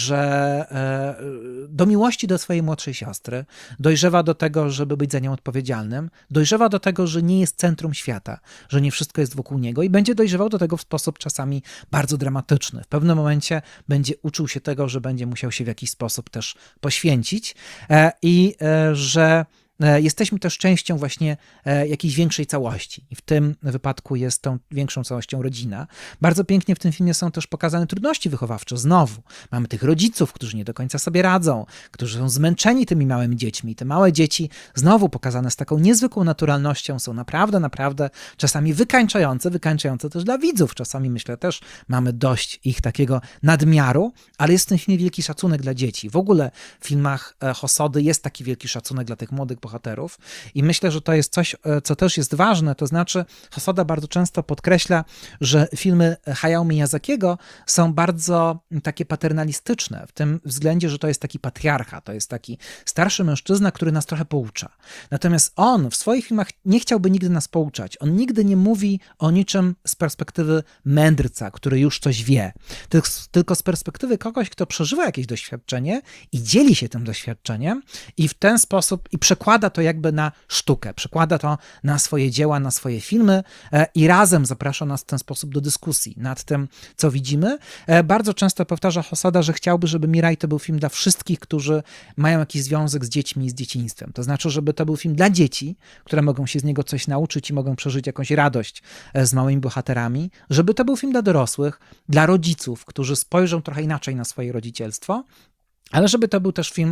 że do miłości do swojej młodszej siostry, dojrzewa do tego, żeby być za nią odpowiedzialnym, dojrzewa do tego, że nie jest centrum świata, że nie wszystko jest wokół niego i będzie dojrzewał do tego w sposób czasami bardzo dramatyczny. W pewnym momencie będzie uczył się tego, że będzie musiał się w jakiś sposób też poświęcić i że jesteśmy też częścią właśnie jakiejś większej całości. I w tym wypadku jest tą większą całością rodzina. Bardzo pięknie w tym filmie są też pokazane trudności wychowawcze. Znowu mamy tych rodziców, którzy nie do końca sobie radzą, którzy są zmęczeni tymi małymi dziećmi. Te małe dzieci znowu pokazane z taką niezwykłą naturalnością są naprawdę czasami wykańczające też dla widzów. Czasami myślę też mamy dość ich takiego nadmiaru, ale jest w tym filmie wielki szacunek dla dzieci. W ogóle w filmach Hosody jest taki wielki szacunek dla tych młodych bohaterów i myślę, że to jest coś, co też jest ważne, to znaczy Hosoda bardzo często podkreśla, że filmy Hayao Miyazakiego są bardzo takie paternalistyczne w tym względzie, że to jest taki patriarcha, to jest taki starszy mężczyzna, który nas trochę poucza. Natomiast on w swoich filmach nie chciałby nigdy nas pouczać. On nigdy nie mówi o niczym z perspektywy mędrca, który już coś wie, tylko z perspektywy kogoś, kto przeżywa jakieś doświadczenie i dzieli się tym doświadczeniem i w ten sposób i przekłada to jakby na sztukę, przekłada to na swoje dzieła, na swoje filmy i razem zaprasza nas w ten sposób do dyskusji nad tym, co widzimy. Bardzo często powtarza Hosoda, że chciałby, żeby Mirai to był film dla wszystkich, którzy mają jakiś związek z dziećmi i z dzieciństwem. To znaczy, żeby to był film dla dzieci, które mogą się z niego coś nauczyć i mogą przeżyć jakąś radość z małymi bohaterami, żeby to był film dla dorosłych, dla rodziców, którzy spojrzą trochę inaczej na swoje rodzicielstwo, ale żeby to był też film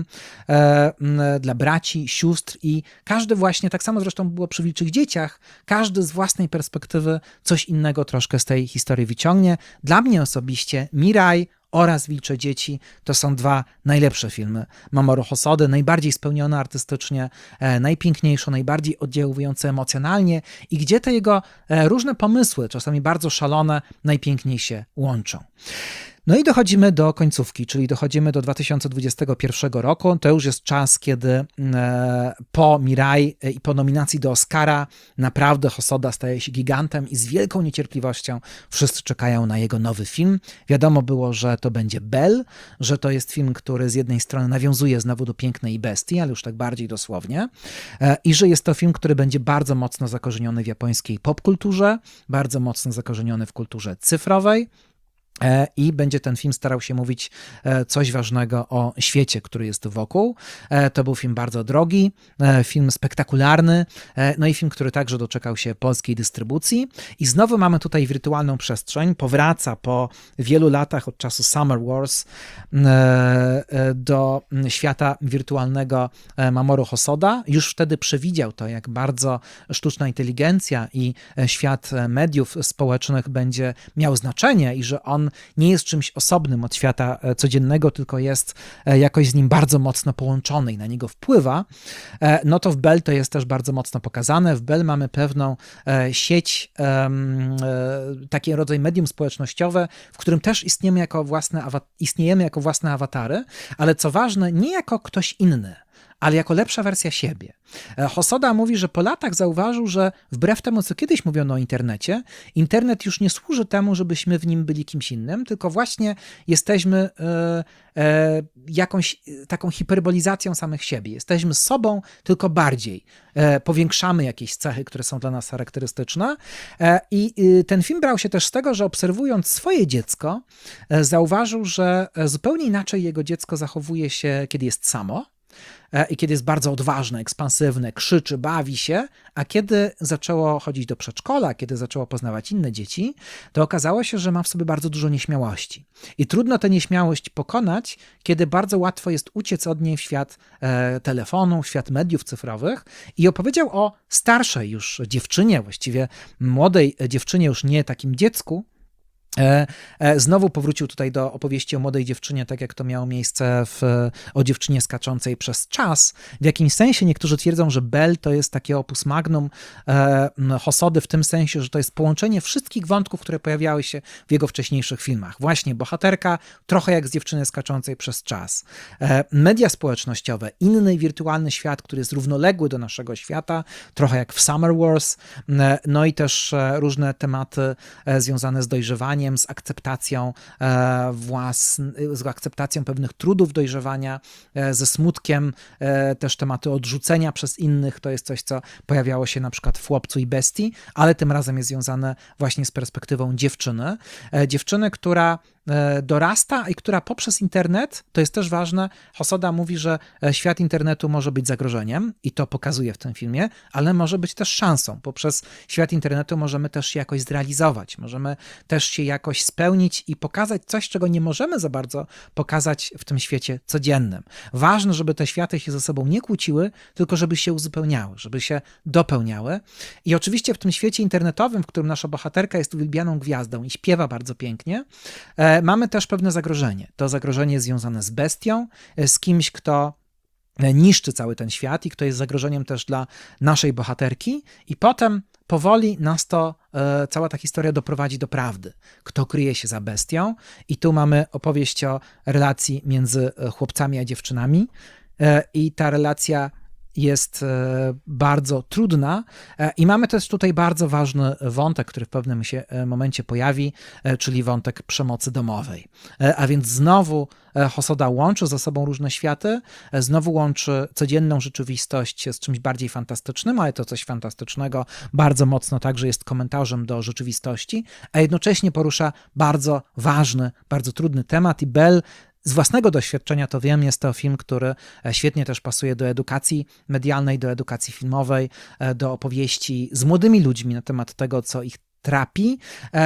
dla braci, sióstr i każdy właśnie, tak samo zresztą było przy Wilczych Dzieciach, każdy z własnej perspektywy coś innego troszkę z tej historii wyciągnie. Dla mnie osobiście Mirai oraz Wilcze Dzieci to są dwa najlepsze filmy Mamoru Hosody, najbardziej spełnione artystycznie, najpiękniejsze, najbardziej oddziałujące emocjonalnie i gdzie te jego różne pomysły, czasami bardzo szalone, najpiękniej się łączą. No i dochodzimy do końcówki, czyli dochodzimy do 2021 roku. To już jest czas, kiedy po Mirai i po nominacji do Oscara naprawdę Hosoda staje się gigantem i z wielką niecierpliwością wszyscy czekają na jego nowy film. Wiadomo było, że to będzie Belle, że to jest film, który z jednej strony nawiązuje znowu do Pięknej i Bestii, ale już tak bardziej dosłownie i że jest to film, który będzie bardzo mocno zakorzeniony w japońskiej popkulturze, bardzo mocno zakorzeniony w kulturze cyfrowej. I będzie ten film starał się mówić coś ważnego o świecie, który jest wokół. To był film bardzo drogi, film spektakularny, no i film, który także doczekał się polskiej dystrybucji. I znowu mamy tutaj wirtualną przestrzeń. Powraca po wielu latach od czasu Summer Wars do świata wirtualnego Mamoru Hosoda. Już wtedy przewidział to, jak bardzo sztuczna inteligencja i świat mediów społecznych będzie miał znaczenie i że on nie jest czymś osobnym od świata codziennego, tylko jest jakoś z nim bardzo mocno połączony i na niego wpływa, no to w Bell to jest też bardzo mocno pokazane. W Bell mamy pewną sieć, taki rodzaj medium społecznościowe, w którym też istniejemy jako własne awatary, ale co ważne, nie jako ktoś inny, ale jako lepsza wersja siebie. Hosoda mówi, że po latach zauważył, że wbrew temu, co kiedyś mówiono o internecie, internet już nie służy temu, żebyśmy w nim byli kimś innym, tylko właśnie jesteśmy jakąś taką hiperbolizacją samych siebie. Jesteśmy sobą, tylko bardziej. Powiększamy jakieś cechy, które są dla nas charakterystyczne. I ten film brał się też z tego, że obserwując swoje dziecko, zauważył, że zupełnie inaczej jego dziecko zachowuje się, kiedy jest samo, i kiedy jest bardzo odważne, ekspansywne, krzyczy, bawi się, a kiedy zaczęło chodzić do przedszkola, kiedy zaczęło poznawać inne dzieci, to okazało się, że ma w sobie bardzo dużo nieśmiałości. I trudno tę nieśmiałość pokonać, kiedy bardzo łatwo jest uciec od niej w świat telefonu, w świat mediów cyfrowych. I opowiedział o starszej już dziewczynie, właściwie młodej dziewczynie, już nie takim dziecku. Znowu powrócił tutaj do opowieści o młodej dziewczynie, tak jak to miało miejsce o dziewczynie skaczącej przez czas. W jakimś sensie niektórzy twierdzą, że Bell to jest takie opus magnum Hosody w tym sensie, że to jest połączenie wszystkich wątków, które pojawiały się w jego wcześniejszych filmach. Właśnie bohaterka, trochę jak z dziewczyny skaczącej przez czas. Media społecznościowe, inny wirtualny świat, który jest równoległy do naszego świata, trochę jak w Summer Wars, no i też różne tematy związane z dojrzewaniem, z akceptacją z akceptacją pewnych trudów dojrzewania, ze smutkiem, też tematy odrzucenia przez innych, to jest coś, co pojawiało się na przykład w Chłopcu i Bestii, ale tym razem jest związane właśnie z perspektywą dziewczyny, która dorasta i która poprzez internet, to jest też ważne, Hosoda mówi, że świat internetu może być zagrożeniem i to pokazuje w tym filmie, ale może być też szansą. Poprzez świat internetu możemy też się jakoś zrealizować, możemy też się jakoś spełnić i pokazać coś, czego nie możemy za bardzo pokazać w tym świecie codziennym. Ważne, żeby te światy się ze sobą nie kłóciły, tylko żeby się uzupełniały, żeby się dopełniały. I oczywiście w tym świecie internetowym, w którym nasza bohaterka jest uwielbianą gwiazdą i śpiewa bardzo pięknie, mamy też pewne zagrożenie. To zagrożenie jest związane z bestią, z kimś, kto niszczy cały ten świat i kto jest zagrożeniem też dla naszej bohaterki i potem powoli nas cała ta historia doprowadzi do prawdy. Kto kryje się za bestią i tu mamy opowieść o relacji między chłopcami a dziewczynami i ta relacja jest bardzo trudna i mamy też tutaj bardzo ważny wątek, który w pewnym się momencie pojawi, czyli wątek przemocy domowej. A więc znowu Hosoda łączy ze sobą różne światy, znowu łączy codzienną rzeczywistość z czymś bardziej fantastycznym, ale to coś fantastycznego bardzo mocno także jest komentarzem do rzeczywistości, a jednocześnie porusza bardzo ważny, bardzo trudny temat i Bell z własnego doświadczenia to wiem, jest to film, który świetnie też pasuje do edukacji medialnej, do edukacji filmowej, do opowieści z młodymi ludźmi na temat tego, co ich trapi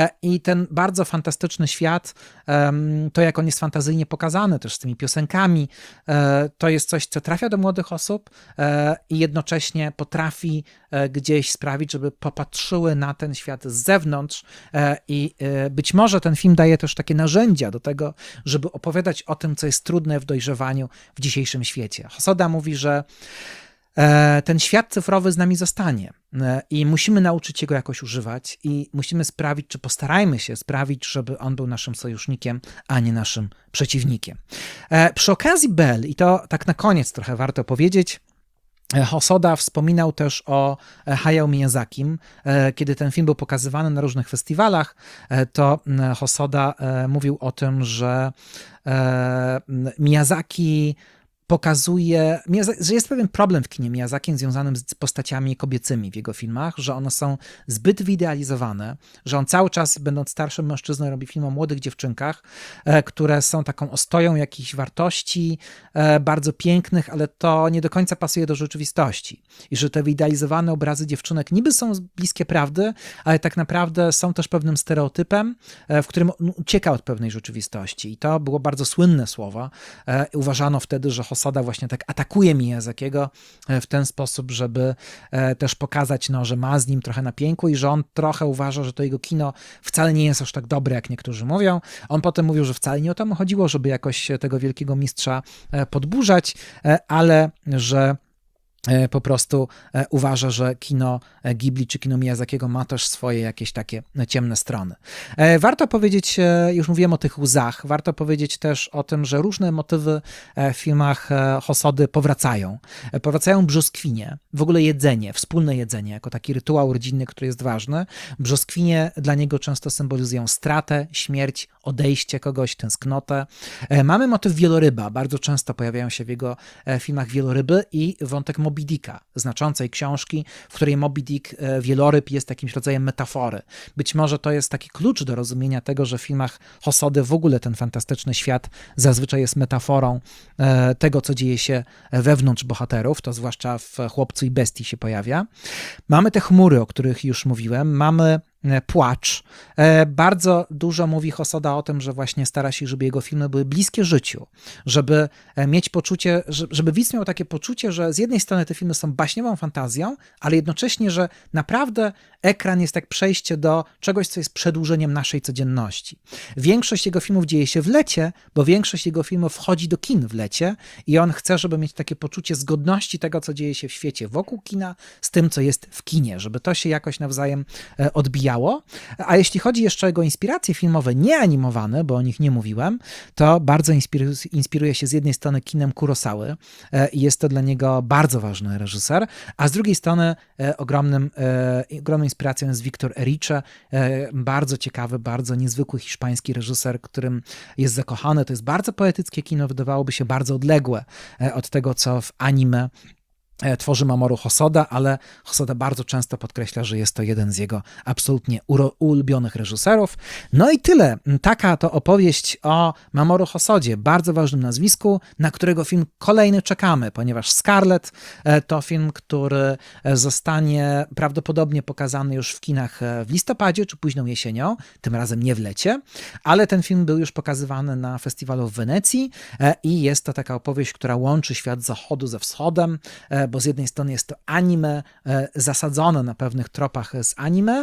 i ten bardzo fantastyczny świat, to jak on jest fantazyjnie pokazany też z tymi piosenkami, to jest coś, co trafia do młodych osób i jednocześnie potrafi gdzieś sprawić, żeby popatrzyły na ten świat z zewnątrz i być może ten film daje też takie narzędzia do tego, żeby opowiadać o tym, co jest trudne w dojrzewaniu w dzisiejszym świecie. Hosoda mówi, że ten świat cyfrowy z nami zostanie i musimy nauczyć się go jakoś używać i musimy sprawić, czy postarajmy się sprawić, żeby on był naszym sojusznikiem, a nie naszym przeciwnikiem. Przy okazji Bell, i to tak na koniec trochę warto powiedzieć, Hosoda wspominał też o Hayao Miyazakim. Kiedy ten film był pokazywany na różnych festiwalach, to Hosoda mówił o tym, że Miyazaki pokazuje, że jest pewien problem w kinie Miyazakim związanym z postaciami kobiecymi w jego filmach, że one są zbyt wyidealizowane, że on cały czas, będąc starszym mężczyzną, robi film o młodych dziewczynkach, które są taką ostoją jakichś wartości, bardzo pięknych, ale to nie do końca pasuje do rzeczywistości. I że te wyidealizowane obrazy dziewczynek niby są bliskie prawdy, ale tak naprawdę są też pewnym stereotypem, w którym ucieka od pewnej rzeczywistości. I to było bardzo słynne słowo. Uważano wtedy, że Hosoda właśnie tak atakuje Miyazakiego w ten sposób, żeby też pokazać, że ma z nim trochę na pięku i że on trochę uważa, że to jego kino wcale nie jest aż tak dobre, jak niektórzy mówią. On potem mówił, że wcale nie o to mu chodziło, żeby jakoś tego wielkiego mistrza podburzać, ale że po prostu uważa, że kino Ghibli czy kino Miyazakiego ma też swoje jakieś takie ciemne strony. Warto powiedzieć, już mówiłem o tych łzach, warto powiedzieć też o tym, że różne motywy w filmach Hosody powracają. Powracają brzoskwinie, w ogóle jedzenie, wspólne jedzenie, jako taki rytuał rodzinny, który jest ważny. Brzoskwinie dla niego często symbolizują stratę, śmierć, odejście kogoś, tęsknotę. Mamy motyw wieloryba, bardzo często pojawiają się w jego filmach wieloryby i wątek Moby Dicka, znaczącej książki, w której Moby Dick, wieloryb, jest jakimś rodzajem metafory. Być może to jest taki klucz do rozumienia tego, że w filmach Hosody w ogóle ten fantastyczny świat zazwyczaj jest metaforą tego, co dzieje się wewnątrz bohaterów, to zwłaszcza w Chłopcu i Bestii się pojawia. Mamy te chmury, o których już mówiłem, mamy płacz. Bardzo dużo mówi Hosoda o tym, że właśnie stara się, żeby jego filmy były bliskie życiu, żeby mieć poczucie, żeby widz miał takie poczucie, że z jednej strony te filmy są baśniową fantazją, ale jednocześnie, że naprawdę ekran jest jak przejście do czegoś, co jest przedłużeniem naszej codzienności. Większość jego filmów dzieje się w lecie, bo większość jego filmów wchodzi do kin w lecie i on chce, żeby mieć takie poczucie zgodności tego, co dzieje się w świecie wokół kina, z tym, co jest w kinie, żeby to się jakoś nawzajem odbijało. A jeśli chodzi jeszcze o jego inspiracje filmowe nieanimowane, bo o nich nie mówiłem, to bardzo inspiruje się z jednej strony kinem Kurosawy i jest to dla niego bardzo ważny reżyser, a z drugiej strony ogromną inspiracją jest Victor Erice, bardzo ciekawy, bardzo niezwykły hiszpański reżyser, którym jest zakochany. To jest bardzo poetyckie kino, wydawałoby się bardzo odległe od tego, co w anime tworzy Mamoru Hosoda, ale Hosoda bardzo często podkreśla, że jest to jeden z jego absolutnie ulubionych reżyserów. No i tyle. Taka to opowieść o Mamoru Hosodzie, bardzo ważnym nazwisku, na którego film kolejny czekamy, ponieważ Scarlet to film, który zostanie prawdopodobnie pokazany już w kinach w listopadzie czy późną jesienią, tym razem nie w lecie, ale ten film był już pokazywany na festiwalu w Wenecji i jest to taka opowieść, która łączy świat zachodu ze wschodem, bo z jednej strony jest to anime zasadzone na pewnych tropach z anime,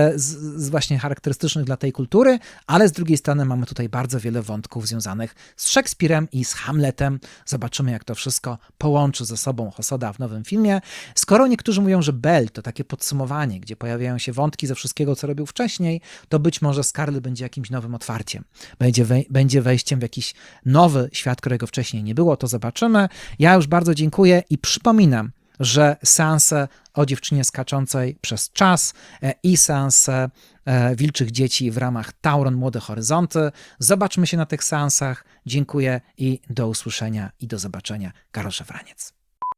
z właśnie charakterystycznych dla tej kultury, ale z drugiej strony mamy tutaj bardzo wiele wątków związanych z Szekspirem i z Hamletem. Zobaczymy, jak to wszystko połączy ze sobą Hosoda w nowym filmie. Skoro niektórzy mówią, że Belle to takie podsumowanie, gdzie pojawiają się wątki ze wszystkiego, co robił wcześniej, to być może Scarlet będzie jakimś nowym otwarciem. Będzie wejściem w jakiś nowy świat, którego wcześniej nie było, to zobaczymy. Ja już bardzo dziękuję i przypominam, że seanse o dziewczynie skaczącej przez czas i seanse Wilczych Dzieci w ramach Tauron Młode Horyzonty. Zobaczmy się na tych seansach. Dziękuję i do usłyszenia i do zobaczenia. Karol Szafraniec.